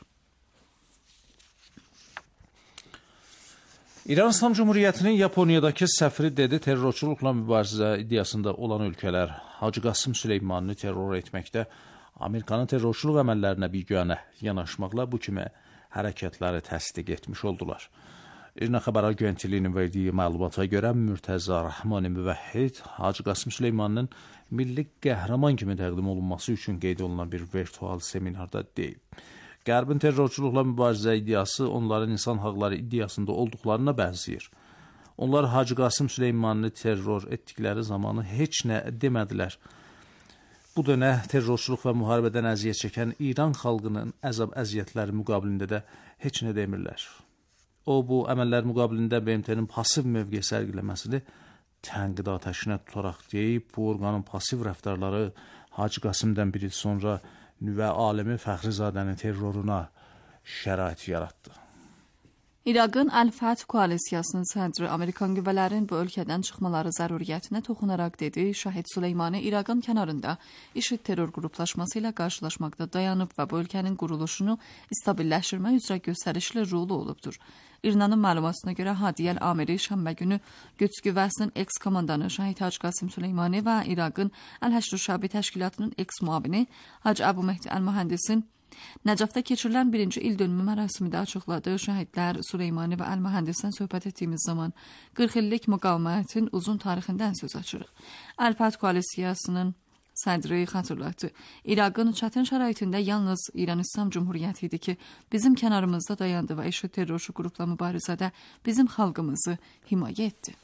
İran İslam Cumhuriyyətinin Yaponiyadakı səfiri dedi, terrorçuluqla mübarizə iddiasında olan ölkələr Hacı Qasım Süleymanını terror etməkdə Amerikanın terrorçuluq əməllərinə biganə yanaşmaqla bu kimi hərəkətləri təsdiq etmiş oldular. İrna xəbər agentliyinin verdiyi məlumata görə Mürtəza Rəhmani Müvəhhid Hacı Qasım Süleymanın milli qəhrəman kimi təqdim olunması üçün qeyd olunan bir virtual seminarda deyib. Qərbin terrorçuluqla mübarizə iddiası onların insan haqları iddiasında olduqlarına bənzəyir. Onlar Hacı Qasım Süleymanını terror etdikləri zamanı heç nə demədilər. Bu dönə terrorçuluq və müharibədən əziyyət çəkən İran xalqının əzab-əziyyətləri müqabilində də heç nə demirlər. O, bu əməllər müqabilində B M T-nin pasiv mövqe sərgiləməsini tənqid atəşinə tutaraq deyib, bu orqanın pasiv rəftarları Hacı Qasımdan bir il sonra nüvə alimi Fəxrizadənin terroruna şərait yaratdı. İraqın Əl-Fəth koalisiyasının sədri Amerikan qüvvələrin bu ölkədən çıxmaları zəruriyyətinə toxunaraq dedi, Şahid Süleymani İraqın kənarında IŞİD terror qruplaşması ilə qarşılaşmaqda dayanıb və bu ölkənin quruluşunu stabilləşdirmək üzrə göstərişli rolu olubdur. İrnanın məlumatına görə Hadiyəl Amiri şənbə günü Qüds qüvvəsinin eks-komandanı Şahid Hacı Qasım Süleymani və İraqın Əl-Həşr-ül-Şəbi təşkilatının eks-müavini Hacı Əbu Mehdi Əl-Mühəndisin Nəcəfdə keçirilən birinci il dönümü mərasimində açıqladı. Şəhidlər Süleymani və Əl-Mühəndisdən söhbət etdiyimiz zaman qırx illik müqavimətin uzun tarixindən söz açırıq. Əl-Fəth koalisiyasının sədri xatırlatdı. İraqın çətin şəraitində yalnız İran İslam Cumhuriyyəti idi ki, bizim kənarımızda dayandı və IŞİD terrorçu qrupla mübarizədə bizim xalqımızı himayə etdi.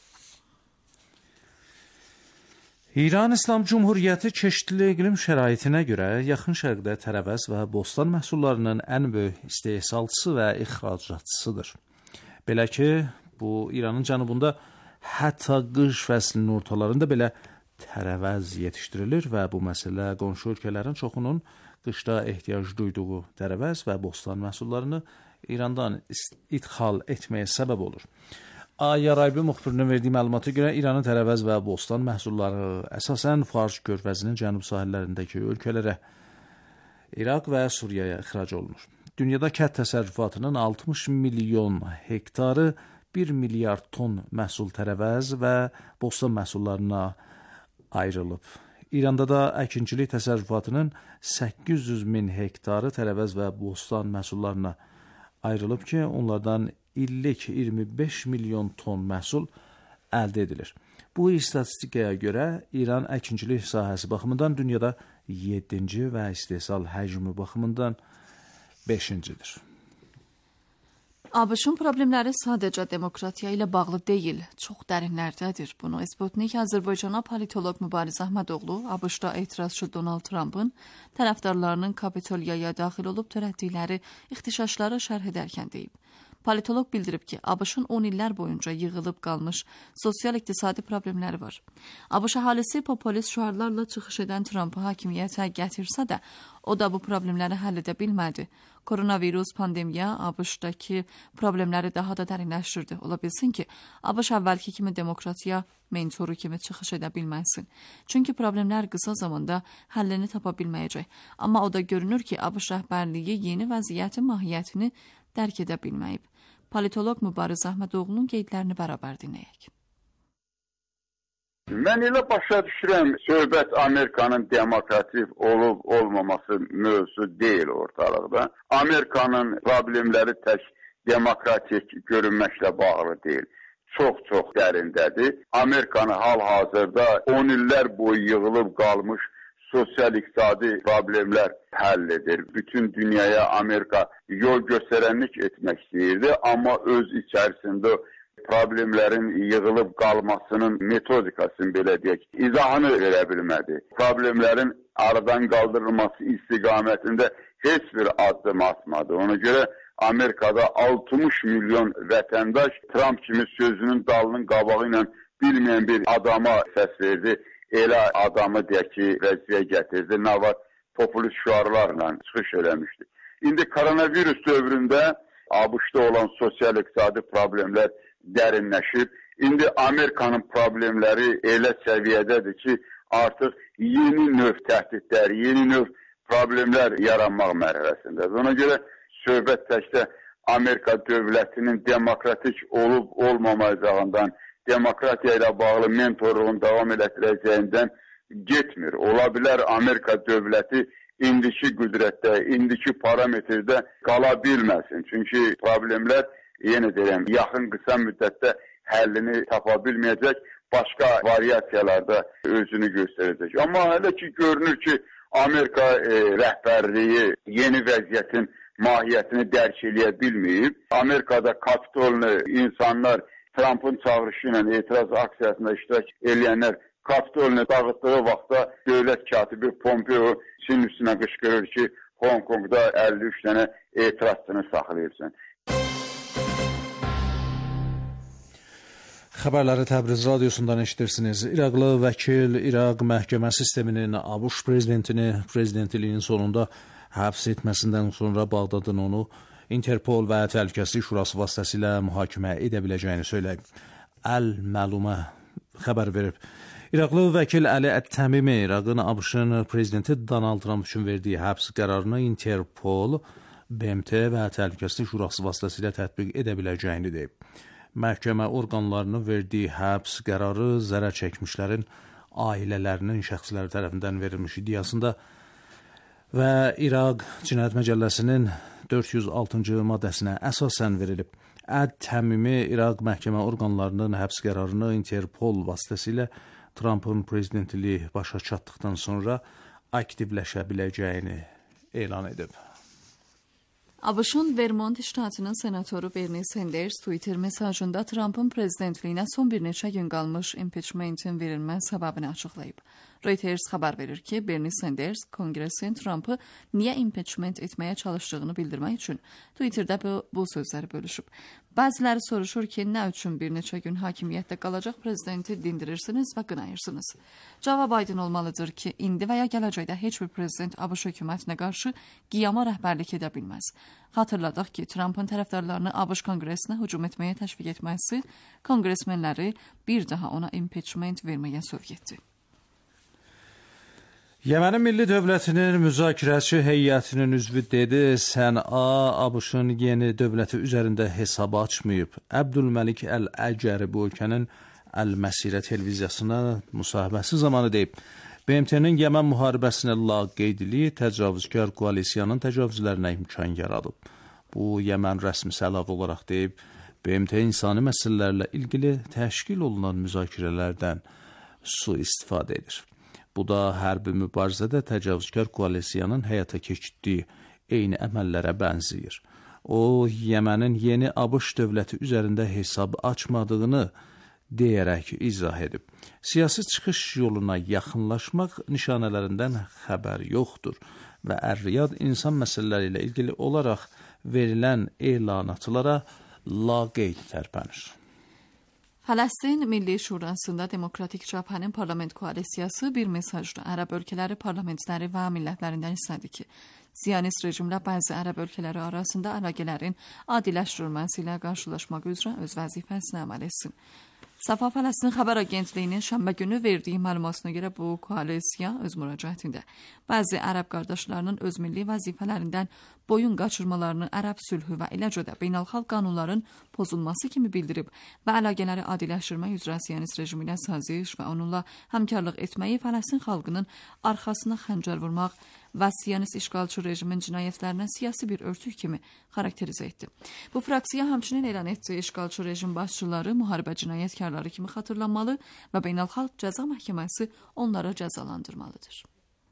İran İslam Cumhuriyyəti çeşitli iqlim şəraitinə görə yaxın şərqdə tərəvəz və bostan məhsullarının ən böyük istehsalçısı və ixracatçısıdır. Belə ki, bu İranın cənubunda hətta qış fəslinin ortalarında belə tərəvəz yetişdirilir və bu məsələ qonşu ölkələrin çoxunun qışda ehtiyac duyduğu tərəvəz və bostan məhsullarını İrandan ithal etməyə səbəb olur. Ayaraybi müxbirinin verdiyi məlumata görə İranın tərəvəz və bostan məhsulları əsasən Fars körfəzinin cənub sahillərindəki ölkələrə, İraq və Suriyaya ixrac olunur. Dünyada kət təsərrüfatının altmış milyon hektarı bir milyard ton məhsul tərəvəz və bostan məhsullarına ayrılıb. İranda da əkinçilik təsərrüfatının səkkiz yüz min hektarı tərəvəz və bostan məhsullarına ayrılıb ki, onlardan illik iyirmi beş milyon ton məhsul əldə edilir. Bu istatistikaya görə İran əkinçilik sahəsi baxımından dünyada yeddinci və istehsal həcmi baxımından beşincidir. ABŞ-ın problemləri sadəcə demokratiya ilə bağlı deyil, çox dərinlərdədir. Bunu Sputnik Azərbaycana politoloq Mübariz Əhmədoğlu, ABŞ-da etirazçı Donald Trumpın tərəfdarlarının Kapitoliyaya daxil olub törətdikləri ixtişaşları şərh edərkən deyib. Politoloq bildirib ki, ABŞ-ın on illər boyunca yığılıb qalmış sosial-iqtisadi problemləri var. ABŞ əhalisi populist şüarlarla çıxış edən Trumpı hakimiyyətə gətirsə də, o da bu problemləri həll edə bilmədi. Koronavirus pandemiya ABŞ-daki problemləri daha da dərinləşdirdi. Ola bilsin ki, ABŞ əvvəlki kimi demokratiya mentoru kimi çıxış edə bilməsin. Çünki problemlər qısa zamanda həllini tapa bilməyəcək. Amma o da görünür ki, ABŞ rəhbərliyi yeni vəziyyətin mahiyyətini dərk edə bilməyib. Politoloq Mübariz Əhmədoğlu'nun qeydlərini bərabər dinləyək. Mən elə başa düşürəm, söhbət Amerikanın demokratik olub olmaması mövzusu deyil ortalıqda. Amerikanın problemləri tək demokratik görünməklə bağlı deyil. Çox-çox dərindədir. Amerikanı hal-hazırda on illər boyu yığılıb qalmış sosial-iqtisadi problemlər həll edir. Bütün dünyaya Amerika yol göstərənlik etmək istəyirdi, amma öz içərisində problemlərin yığılıb qalmasının metodikasını belə deyək, izahını verə bilmədi. Problemlərin aradan qaldırılması istiqamətində heç bir addım atmadı. Ona görə Amerikada altmış milyon vətəndaş Trump kimi sözünün dalının qabağı ilə bilməyən bir adama səs verdi. Elə adamı deyək ki, vəziyyəyə gətirdi. Nə var? Populist şüarlarla çıxış eləmişdi. İndi koronavirus dövründə ABŞ-da olan sosial-iqtisadi problemlər dərinləşib. İndi Amerikanın problemləri elə səviyyədədir ki, artıq yeni növ təhdidlər, yeni növ problemlər yaranmaq mərhələsindədir. Ona görə söhbət təkdə Amerika dövlətinin demokratik olub olmamayacağından, demokratiya ilə bağlı mentorluğun davam etdirəcəyindən getmir. Ola bilər Amerika dövləti indiki qüdrətdə, indiki parametrdə qala bilməsin. Çünki problemlər, yenə deyirəm, yaxın qısa müddətdə həllini tapa bilməyəcək, başqa variasiyalarda özünü göstərəcək. Amma hələ ki görünür ki, Amerika e, rəhbərliyi yeni vəziyyətin mahiyyətini dərk eləyə bilməyib. Amerikada Kapitolunu insanlar Trump'ın çağırışı ilə etiraz aksiyasında iştirak eləyənlər Kapitolunu dağıtdığı vaxtda dövlət katibi Pompeo Çin üstünə qışqırır ki, Hong Kongda əlli üç dənə etirazçını saxlayıbsın. Xəbərləri Təbriz radiosundan eşidirsiniz. İraqlı vəkil İraq məhkəmə sisteminin ABŞ prezidentini prezidentliyin sonunda həbs etməsindən sonra Bağdadın onu Interpol və Təhlükəsizlik Şurası vasitəsilə mühakimə edə biləcəyini söyləyib. Əl-Məlumə xəbər verib. İraqlı vəkil Əli Ət-Təmimi İraqın ABŞ-ın prezidenti Donald Trump üçün verdiyi həbs qərarını Interpol, B M T və Təhlükəsizlik Şurası vasitəsilə tətbiq edə biləcəyini deyib. Məhkəmə orqanlarının verdiyi həbs qərarı zərər çəkmişlərin ailələrinin şəxsləri tərəfindən verilmiş iddiasında və İraq Cinayət Məcəlləsinin dörd yüz altıncı maddəsinə əsasən verilib. Əd-Təmimi İraq məhkəmə orqanlarının həbs qərarını Interpol vasitəsilə Trump'ın prezidentliyi başa çatdıqdan sonra aktivləşə biləcəyini elan edib. ABŞ-ın Vermont ştatının senatoru Bernie Sanders Twitter mesajında Trump'ın prezidentliyinə son bir neçə gün qalmış impeachmentin verilmə səbəbini açıqlayıb. Reuters xəbər verir ki, Bernie Sanders Konqresin Trump'ı niyə impeachment etməyə çalışdığını bildirmək üçün Twitterdə bu, bu sözləri bölüşüb. Bəziləri soruşur ki, nə üçün bir neçə gün hakimiyyətdə qalacaq prezidenti dindirirsiniz və qınayırsınız? Cavab aydın olmalıdır ki, indi və ya gələcəkdə heç bir prezident ABŞ hökumətinə qarşı qiyama rəhbərlik edə bilməz. Xatırladaq ki, Trump'ın tərəfdarlarını ABŞ Konqresinə hücum etməyə təşviq etməsi konqresmenləri bir daha ona impeachment verməyə sövq etdi. Yemənin Milli Dövlətinin müzakirəçi heyətinin üzvü dedi, Səna ABŞ-ın yeni dövləti üzərində hesab açmayıb. Əbdülməlik Əl-Əcəri bu ölkənin Əl-Məsirə televiziyasına müsahibəsi zamanı deyib. B M T-nin Yemen müharibəsinə laqeydliyi təcavüzkar koalisiyanın təcavüzlərinə imkan yaradıb. Bu, Yemen rəsmisi əlavə olaraq deyib, B M T insani məsələlərlə ilgili təşkil olunan müzakirələrdən su istifadə edir. Bu da hərbi mübarizədə təcavüzkar koalisiyanın həyata keçirdiyi eyni əməllərə bənzəyir. O, Yemenin yeni ABŞ dövləti üzərində hesab açmadığını deyərək izah edib. Siyasi çıxış yoluna yaxınlaşmaq nişanələrindən xəbər yoxdur və Ər-Riyad insan məsələləri ilə ilgili olaraq verilən elanatlara laqeyd tərpənir. Fələstin Milli Şurasında Demokratik Cəbhənin parlament koalisiyası bir mesajda ərəb ölkələri parlamentləri və millətlərindən istədi ki, Zionist rejimlə bəzi ərəb ölkələri arasında əlaqələrin adiləşdirilməsi ilə qarşılaşmaq üzrə öz vəzifəsini əməl etsin. Safa Fələstin xəbər agentliyinin şənbə günü verdiyi məlumatına görə bu koalisiya öz müraciətində bəzi ərəb qardaşlarının öz milli vəzifələrindən boyun qaçırmalarını ərəb sülhü və eləcə də beynəlxalq qanunların pozulması kimi bildirib və əlaqələri adiləşdirmək üzrə Zionist rejimi ilə saziş və onunla həmkarlıq etməyi Fələstin xalqının arxasına xəncər vurmaq və Zionist işğalçı rejimin cinayətlərinə siyasi bir örtük kimi xarakterizə etdi. Bu fraksiya həmçinin elan etdi, işğalçı rejim başçıları müharibə cinayətkarları kimi xatırlanmalı və beynəlxalq cəza məhkəməsi onları cəzalandırmalıdır.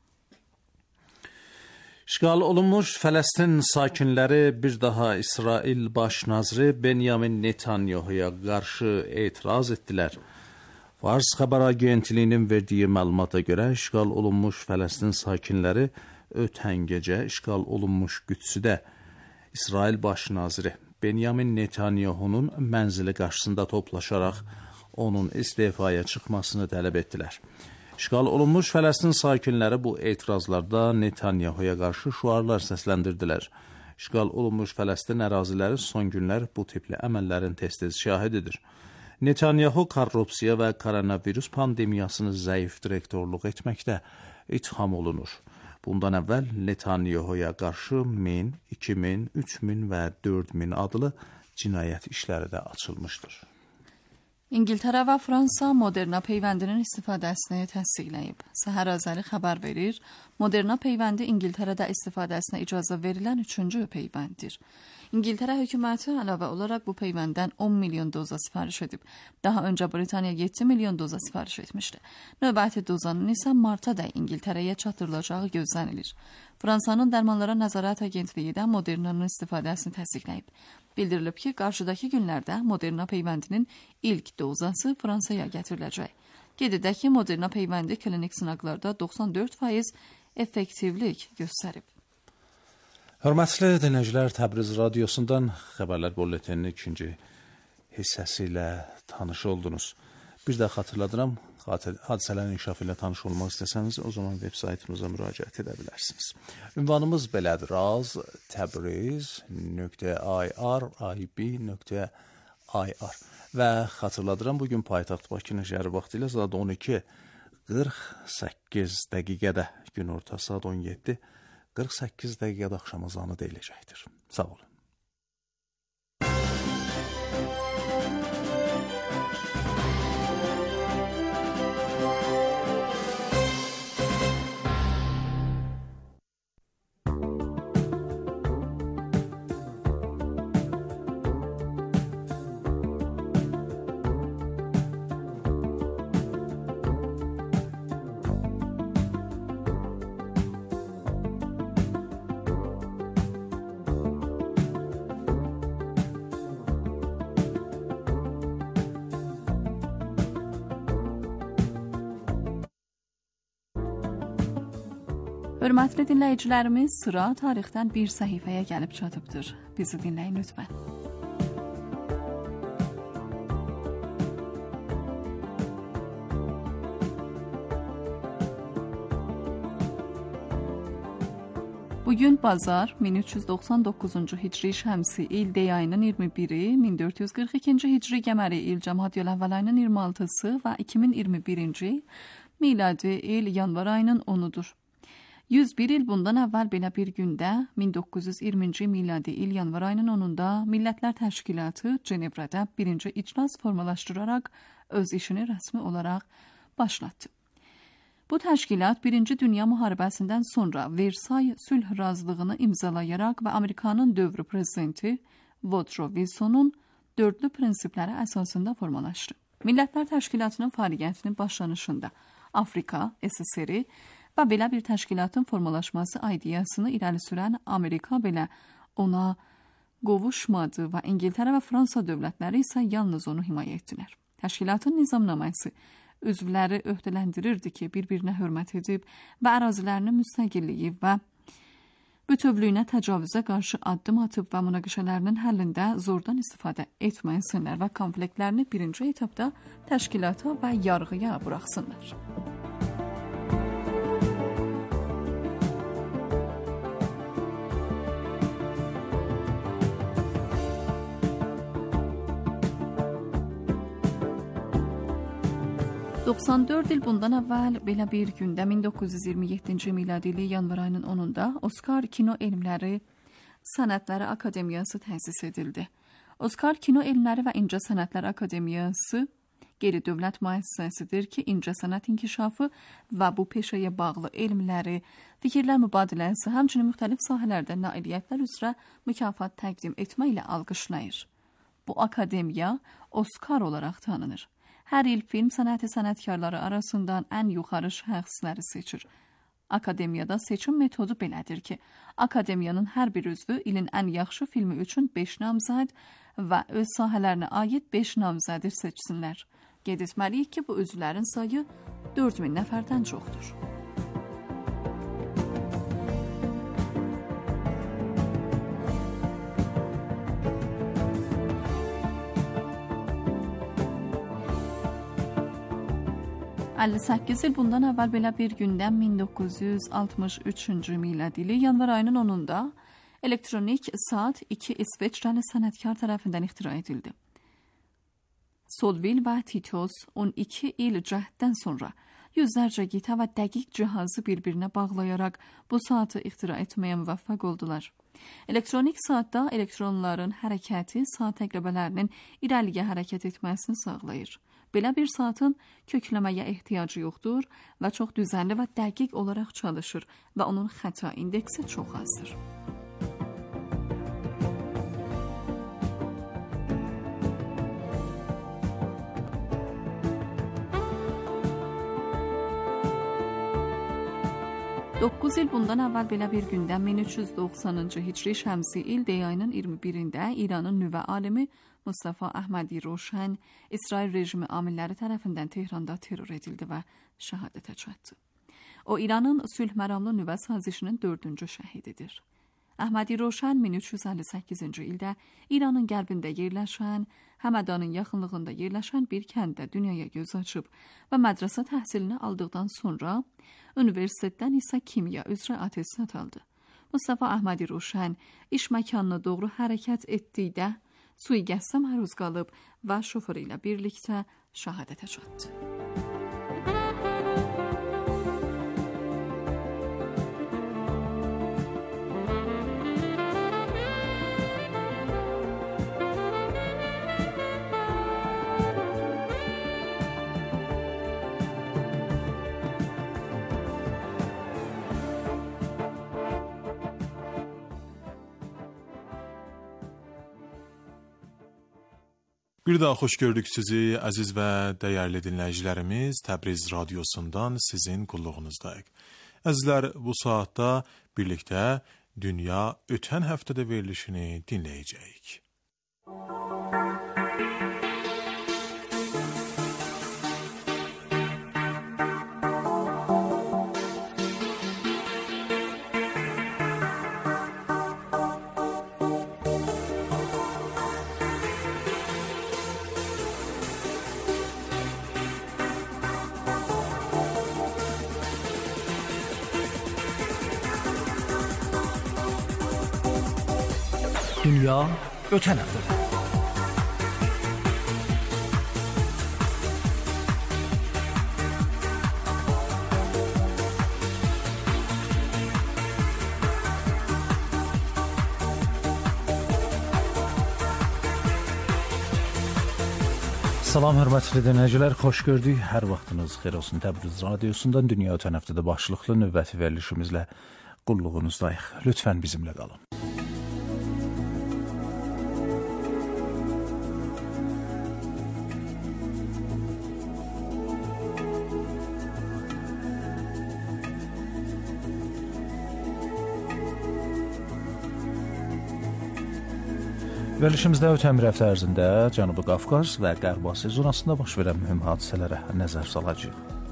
İşğal olunmuş Fələstin sakinləri bir daha İsrail baş naziri Benyamin Netanyahu'ya qarşı etiraz etdilər. Fars xəbər agentliyinin verdiyi məlumata görə işğal olunmuş Fələstin sakinləri ötən gecə işğal olunmuş Qüdsüdə İsrail baş naziri Benyamin Netanyahu'nun mənzili qarşısında toplaşaraq onun istefaya çıxmasını tələb etdilər. İşğal olunmuş Fələstin sakinləri bu etirazlarda Netanyahu'ya qarşı şüarlar səsləndirdilər. İşğal olunmuş Fələstin əraziləri son günlər bu tipli əməllərin tez-tez şahididir. Netanyahu korrupsiya və koronavirus pandemiyasını zəif direktorluq etməkdə itham olunur. Bundan əvvəl Netanyahu'ya qarşı min, iki min, üç min və dörd min adlı cinayət işləri də açılmışdır. İngiltərə və Fransa Moderna peyvəndinin istifadəsini təsdiqləyib. Səhər Azəri xəbər verir, Moderna peyvəndi İngiltərədə istifadəsinə icazə verilən üçüncü peyvənddir. İngiltərə hökuməti əlavə olaraq bu peyvənddən on milyon doza sifariş edib. Daha öncə Britaniya yeddi milyon doza sifariş etmişdi. Növbəti dozanın isə marta da İngiltərəyə çatdırılacağı gözlənilir. Fransanın Dərmanlara Nəzarət Agentliyi də Modernanın istifadəsini təsdiqləyib. Bildirilib ki, qarşıdakı günlərdə Moderna peyvəndinin ilk dozası Fransaya gətiriləcək. Qeyd edək ki, Moderna peyvəndi klinik sınaqlarda doxsan dörd faiz effektivlik göstərib. Hörmətli dinləyicilər, Təbriz radiosundan xəbərlər bulletininin ikinci hissəsi ilə tanış oldunuz. Bir də xatırladıram, hadisələrin inkişafı ilə tanış olmaq istəsəniz, o zaman web saytımıza müraciət edə bilərsiniz. Ünvanımız belədir: raz təbriz nöqtə i r i b nöqtə i r və xatırladıram, bugün paytaxt Bakının şəhəri vaxtı ilə saat on iki qırx səkkiz dəqiqədə, gün orta saat on yeddi qırx səkkiz dəqiqədə axşam azanı deyiləcəkdir. Sağ olun. Hörmətli dinləyicilərimiz, sıra tarixdən bir səhifəyə gəlib çatıbdır. Bizi dinləyin lütfən. Bugün bazar min üç yüz doxsan doqquzuncu Hicri Şəmsi il dey ayının iyirmi biri, min dörd yüz qırx ikinci Hicri Qəməri il Cəmaədiyül Əvvəl ayının iyirmi altısı və iki min iyirmi birinci miladi il yanvar ayının onudur. yüz bir il bundan əvvəl belə bir gündə, min doqquz yüz iyirminci miladi il yanvar ayının onunda Millətlər Təşkilatı Cenevrədə birinci iclas formalaşdıraraq öz işini rəsmi olaraq başlatdı. Bu təşkilat birinci Dünya Müharibəsindən sonra Versay sülh razılığını imzalayaraq və Amerikanın dövrü prezidenti Woodrow Wilsonun dördlü prinsipləri əsasında formalaşdı. Millətlər Təşkilatının fəaliyyətinin başlanışında Afrika, S S R-i və belə bir təşkilatın formalaşması ideyasını irəli sürən Amerika belə ona qovuşmadı və İngiltərə və Fransa dövlətləri isə yalnız onu himayə etdilər. Təşkilatın nizamnaməsi üzvləri öhdələndirirdi ki, bir-birinə hörmət edib və ərazilərinin müstəqilliyi və bütövlüyünə təcavüzə qarşı addım atıb və münaqişələrinin həllində zordan istifadə etməsinlər və konfliktlərini birinci etapda təşkilata və yargıya buraxsınlar. doxsan dörd il bundan əvvəl belə bir gündə min doqquz yüz iyirmi yeddinci miladili yanvar ayının onunda Oscar Kino Elmləri Sənətləri Akademiyası təsis edildi. Oscar Kino Elmləri və İncə Sənətlər Akademiyası qeyri-dövlət müəssisəsidir ki, incə sənət inkişafı və bu peşəyə bağlı elmləri, fikirlər mübadiləsi, həmçinin müxtəlif sahələrdə nailiyyətlər üzrə mükafat təqdim etmə ilə alqışlayır. Bu akademiya Oscar olaraq tanınır. Hər il film sənəti sənətkarları arasından ən yuxarı şəxsləri seçir. Akademiyada seçim metodu belədir ki, akademiyanın hər bir üzvü ilin ən yaxşı filmi üçün beş namzəd və öz sahələrinə aid beş namzədir seçsinlər. Qeyd etməliyik ki, bu üzvlərin sayı dörd min nəfərdən çoxdur. əlli səkkiz il bundan əvvəl belə bir gündə min doqquz yüz altmış üçüncü miladili yanvar ayının onunda elektronik saat iki İsveçrəli sənətkar tərəfindən ixtira edildi. Solvil və Titos on iki il cəhddən sonra yüzlərcə qitə və dəqiq cihazı bir-birinə bağlayaraq bu saatı ixtira etməyə müvəffəq oldular. Elektronik saatda elektronların hərəkəti saat əqrəbələrinin irəliyə hərəkət etməsini sağlayır. Belə bir saatın kökləməyə ehtiyacı yoxdur və çox düzənli və dəqiq olaraq çalışır və onun xəta indeksi çox azdır. doqquz il bundan əvvəl belə bir gündə min üç yüz doxsanıncı hicri şəmsi il dey ayının iyirmi birində İranın nüvə alimi Mustafa Ahmadi Roşan İsrail rejimi amilləri tərəfindən Tehranda terror edildi və şəhadətə çatdı. O İranın sülh məramlı nüvə sazişinin dördüncü şəhididir. Ahmadi Roşan min üç yüz əlli səkkizinci ildə İranın qərbində yerləşən, Həmədanın yaxınlığında yerləşən bir kəndə dünyaya göz açıb və mədrəsə təhsilini aldıqdan sonra universitetdən isə kimya üzrə attestat aldı. Mustafa Ahmadi Roşan iş məkanına doğru hərəkət etdikdə sui-qəsdə məruz qalıb və şoferı ilə birlikdə şəhadətə çatdı. Bir daha xoş gördük sizi, əziz və dəyərli dinləyicilərimiz. Təbriz radiosundan sizin qulluğunuzdayıq. Əzizlər, bu saatda birlikdə Dünya ötən həftədə verilişini dinləyəcəyik. Dünya ötən həftədə. Salam hörmətli dinləyicilər, xoş gördük. Hər vaxtınız xeyir olsun. Təbriz radiosundan Dünya ötən həftədə başlıqlı növbəti verilişimizlə qulluğunuzdayıq. Lütfən bizimlə qalın. Verilişimizdə ötən bir həftə ərzində Cənubi Qafqaz və Qərb Asiya zonasında baş verən mühüm hadisələrə nəzər salacağıq.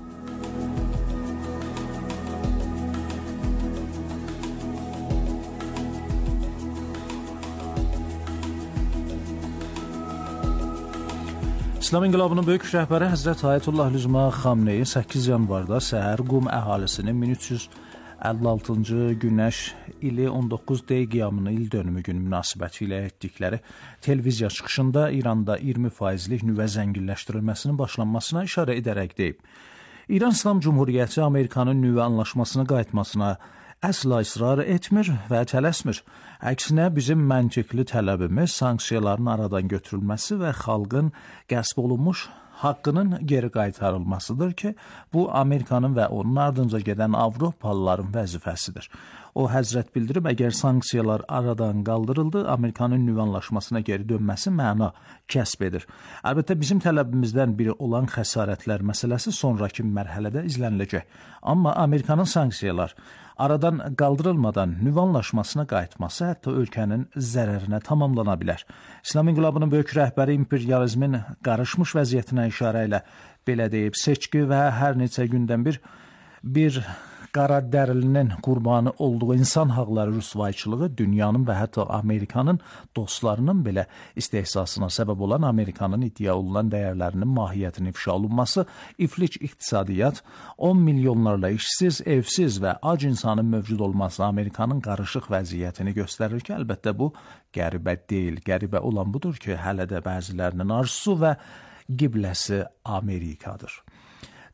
İslam İnqilabının böyük rəhbəri Həzrət Ayətullah Lüzma Xamneyi səkkiz yanvarda səhər Qum əhalisinin min üç yüz əlli altıncı Günəş ili on doqquz D qiyamının il dönümü günü münasibəti ilə etdikləri televiziya çıxışında İranda iyirmi faizlik nüvə zənginləşdirilməsinin başlanmasına işarə edərək deyib. İran İslam Cumhuriyyəti Amerikanın nüvə anlaşmasına qayıtmasına əsla israr etmir və tələsmir. Əksinə bizim məntiqli tələbimiz sanksiyaların aradan götürülməsi və xalqın qəsb olunmuş haqqının geri qaytarılmasıdır ki, bu Amerikanın və onun ardınca gedən Avropalıların vəzifəsidir. O həzrət bildirib, əgər sanksiyalar aradan qaldırıldı, Amerikanın nüvə anlaşmasına geri dönməsi məna kəsb edir. Əlbəttə, bizim tələbimizdən biri olan xəsarətlər məsələsi sonraki mərhələdə izləniləcək. Amma Amerikanın sanksiyalar aradan qaldırılmadan nüvə anlaşmasına qayıtması hətta ölkənin zərərinə tamamlana bilər. İslam İnqilabının böyük rəhbəri imperializmin qarışmış vəziyyətinə işarə ilə belə deyib, seçki və hər neçə gündən bir bir qara dərilinin qurbanı olduğu insan haqları rüsvayçılığı dünyanın və hətta Amerikanın dostlarının belə istehsasına səbəb olan Amerikanın iddia olunan dəyərlərinin mahiyyətinin ifşa olunması, iflic iqtisadiyyat, on milyonlarla işsiz, evsiz və ac insanın mövcud olması Amerikanın qarışıq vəziyyətini göstərir ki, əlbəttə bu qəribə deyil. Qəribə olan budur ki, hələ də bəzilərinin arzusu və qibləsi Amerikadır.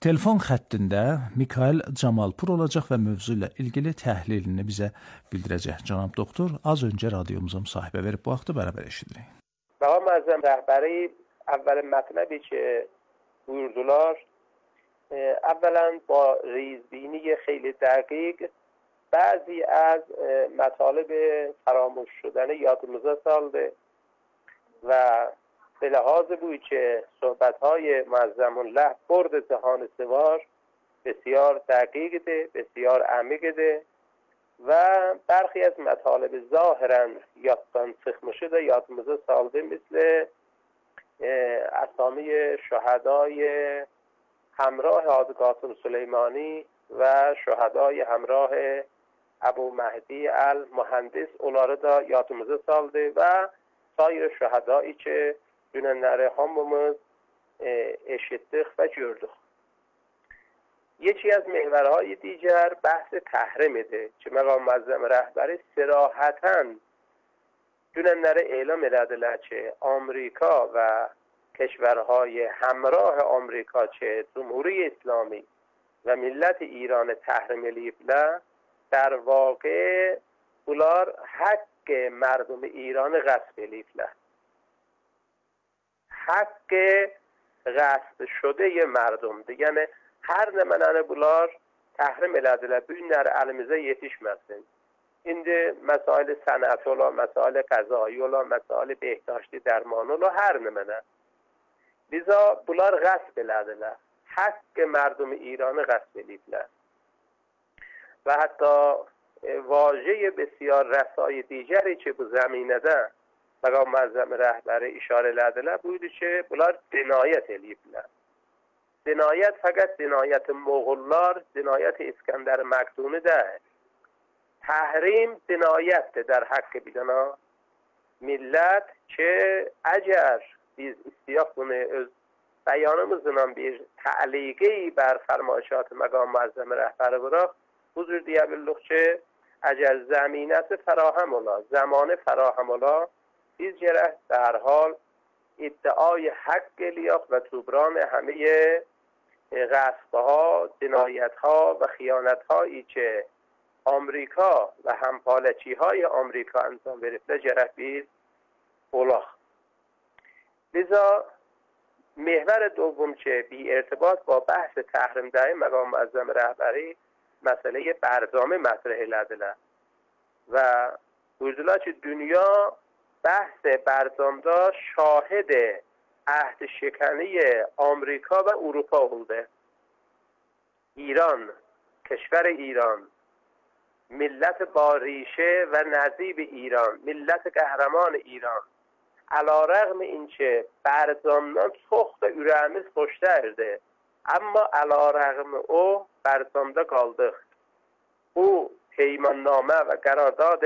Telefon xəttində Mikail Camalpur olacaq və mövzu ilə ilgili təhlilini bizə bildirəcək. Cənab doktor, az öncə radiomuza müsahibə verib bu vaxtı bərabər eşidirik. Maqam Muəzzəm rəhbəri əvvəlin mətləbi ki buyurdular, اولا با ریزبینی خیلی دقیق بعضی از مطالب فراموش شدن یادموزه سالده و به لحاظ بوی که صحبت‌های معظم الله برد جهان سوار بسیار دقیق ده، بسیار عمیق ده و برخی از مطالب ظاهراً یادتان سخم شده یادموزه سالده، مثل اسامی شهدای همراه حاج قاسم سلیمانی و شهدای همراه ابو مهدی المهندس اوناره دا yadımıza saldı ve sair şəhədai ki dünənləri hamımız e, eşitdik və gördük. یکی از محورهای دیگر بحث تحریمه که مقام معظم رهبری صراحتاً dünənləri elan elədilər ki آمریکا و کشورهای همراه آمریکا که جمهوری اسلامی و ملت ایران تحریم الیبله در واقع بولار حق مردم ایران غصب الیبله، حق غصب شده مردم دیگه her ne menene bunlar tahrim elədilər, bu günlər əlimizə yetişməsin. İndi məsail sənəti ola, məsail qəzai ola, məsail behdaşti dərmanı ola, hər nə mənə. Biza bunlar qəsb elədilər. Haqq mردم ایرانی qəsb ediblər. Və hətta واژه بسیار رسای دیگری که bu زمینədə مقام معظم rəhbəri işarə elədilər, buydu ki, bunlar cinayət eləyiblər. Cinayət fəqət cinayət Moğollar, cinayət İskəndər Məqduni deyil. Təhrim cinayətdir در حق bir dana millət ki, əgər biz istəyək bunu öz bəyanımızla bir təliqi bər fərmayişat məqam معظم rəhbəri bıraq, bu cür deyə bildik ki, əgər zəminəsi fərahem ola, zamanı fərahem ola, biz gərək در حال ادعای حق eləyək və تبران همه غصبها، جنایتها و خیانتهایی که آمریکا و همپالچی های آمریکا انجام veriblər gərək biz olaq. لذا محور دوم که بی ارتباط با بحث تحریم دهی مقام معظم رهبری مسئله برجامه مطرح elədilər و buyurdular ki dünya بحث برجامda شاهد عهد شکنی آمریکا و اروپا oldu. ایران، کشور ایران، ملت با ریشه و نزیب ایران، ملت قهرمان ایران، علیرغم اینکه برجامdan çox da ürəyimiz xoşdayırdı, amma علیرغم o برجامda qaldıq. Bu peymannamə və qərardad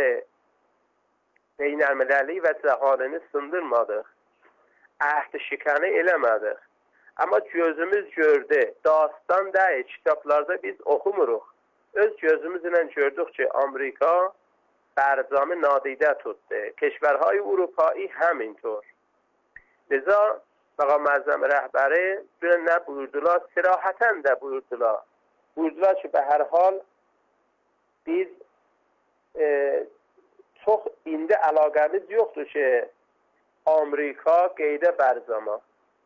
beynəlmiləli və cəhalini sındırmadıq. Əhd şikanı eləmədik. Amma gözümüz gördü. Dastan deyil, kitablarda biz oxumuruq. Öz gözümüzlə gördük ki, Amerika برجام نادیده tutdu. کشورهای اروپایی همینطور. لذا مقام معظم رهبری نه buyurdular, صراحتاً da buyurdular. Buyurdular ki, به هر حال biz e, çox indi əlaqəmiz yoxdur ki, Amerika qeydə bərcama.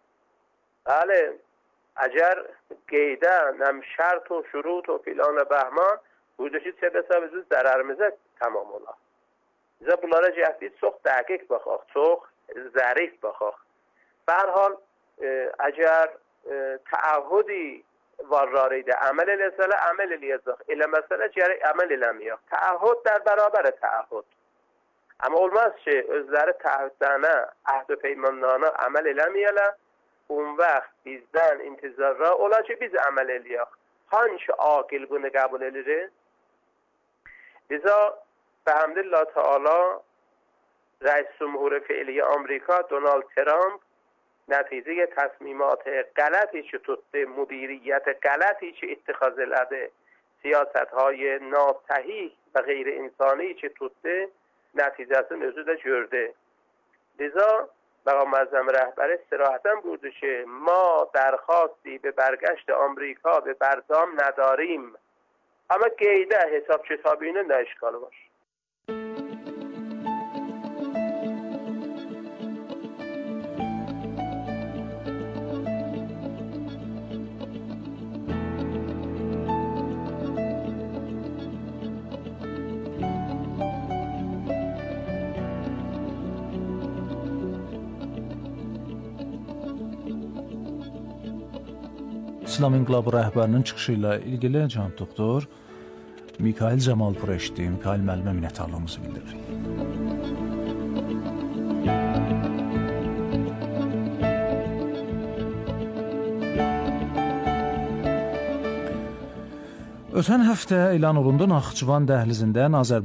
Bəli, əgər qeydə nəm şərt و şurut و filan و bəhman buyurdu ki, çə bəsə bizim zərərimizə tamam ola. Bizə bunlara cəhdiz çox dəqiq baxaq, çox zərif baxaq. Bə hər hal, əgər təəhhüdi varlarıydı, əməl eləsələ, əməl eləyəcək. Eləməsələ, gərək əməl eləməyək. Təəhhüd در برابر təəhhüd. Amma olmaz ki, özləri təəhhüddənə, əhd-i peymanlarına əməl eləməyələr, اون وقت bizdən intizarra ola ki, biz əməl eləyək. Hangi aqil bunu qəbul edir? لذا به حمدالله تعالی رئیس جمهور فعلی آمریکا دونالد ترامپ نتیجه تصمیمات غلطی که tutdu, مدیریت غلطی که اتخاذ elədi, siyasetهای ناصحیح و غیر انسانی که tutdu, nəticəsini özü də gördü. لذا مقام معظم رهبری صراحتاً بوده که ما درخواستی به برگشت آمریکا به برجام نداریم، اما قیده حساب کتاب اینو نه اشکال باش. İslam İnqilabı rəhbərinin çıxışı ilə ilgili cənab doktor Mikayıl Cəmalpur eşitdi. Mikayıl müəllimə minnətdarlığımızı bildiririk. Ötən həftə elan olundu Naxçıvan dəhlizində Azərbaycan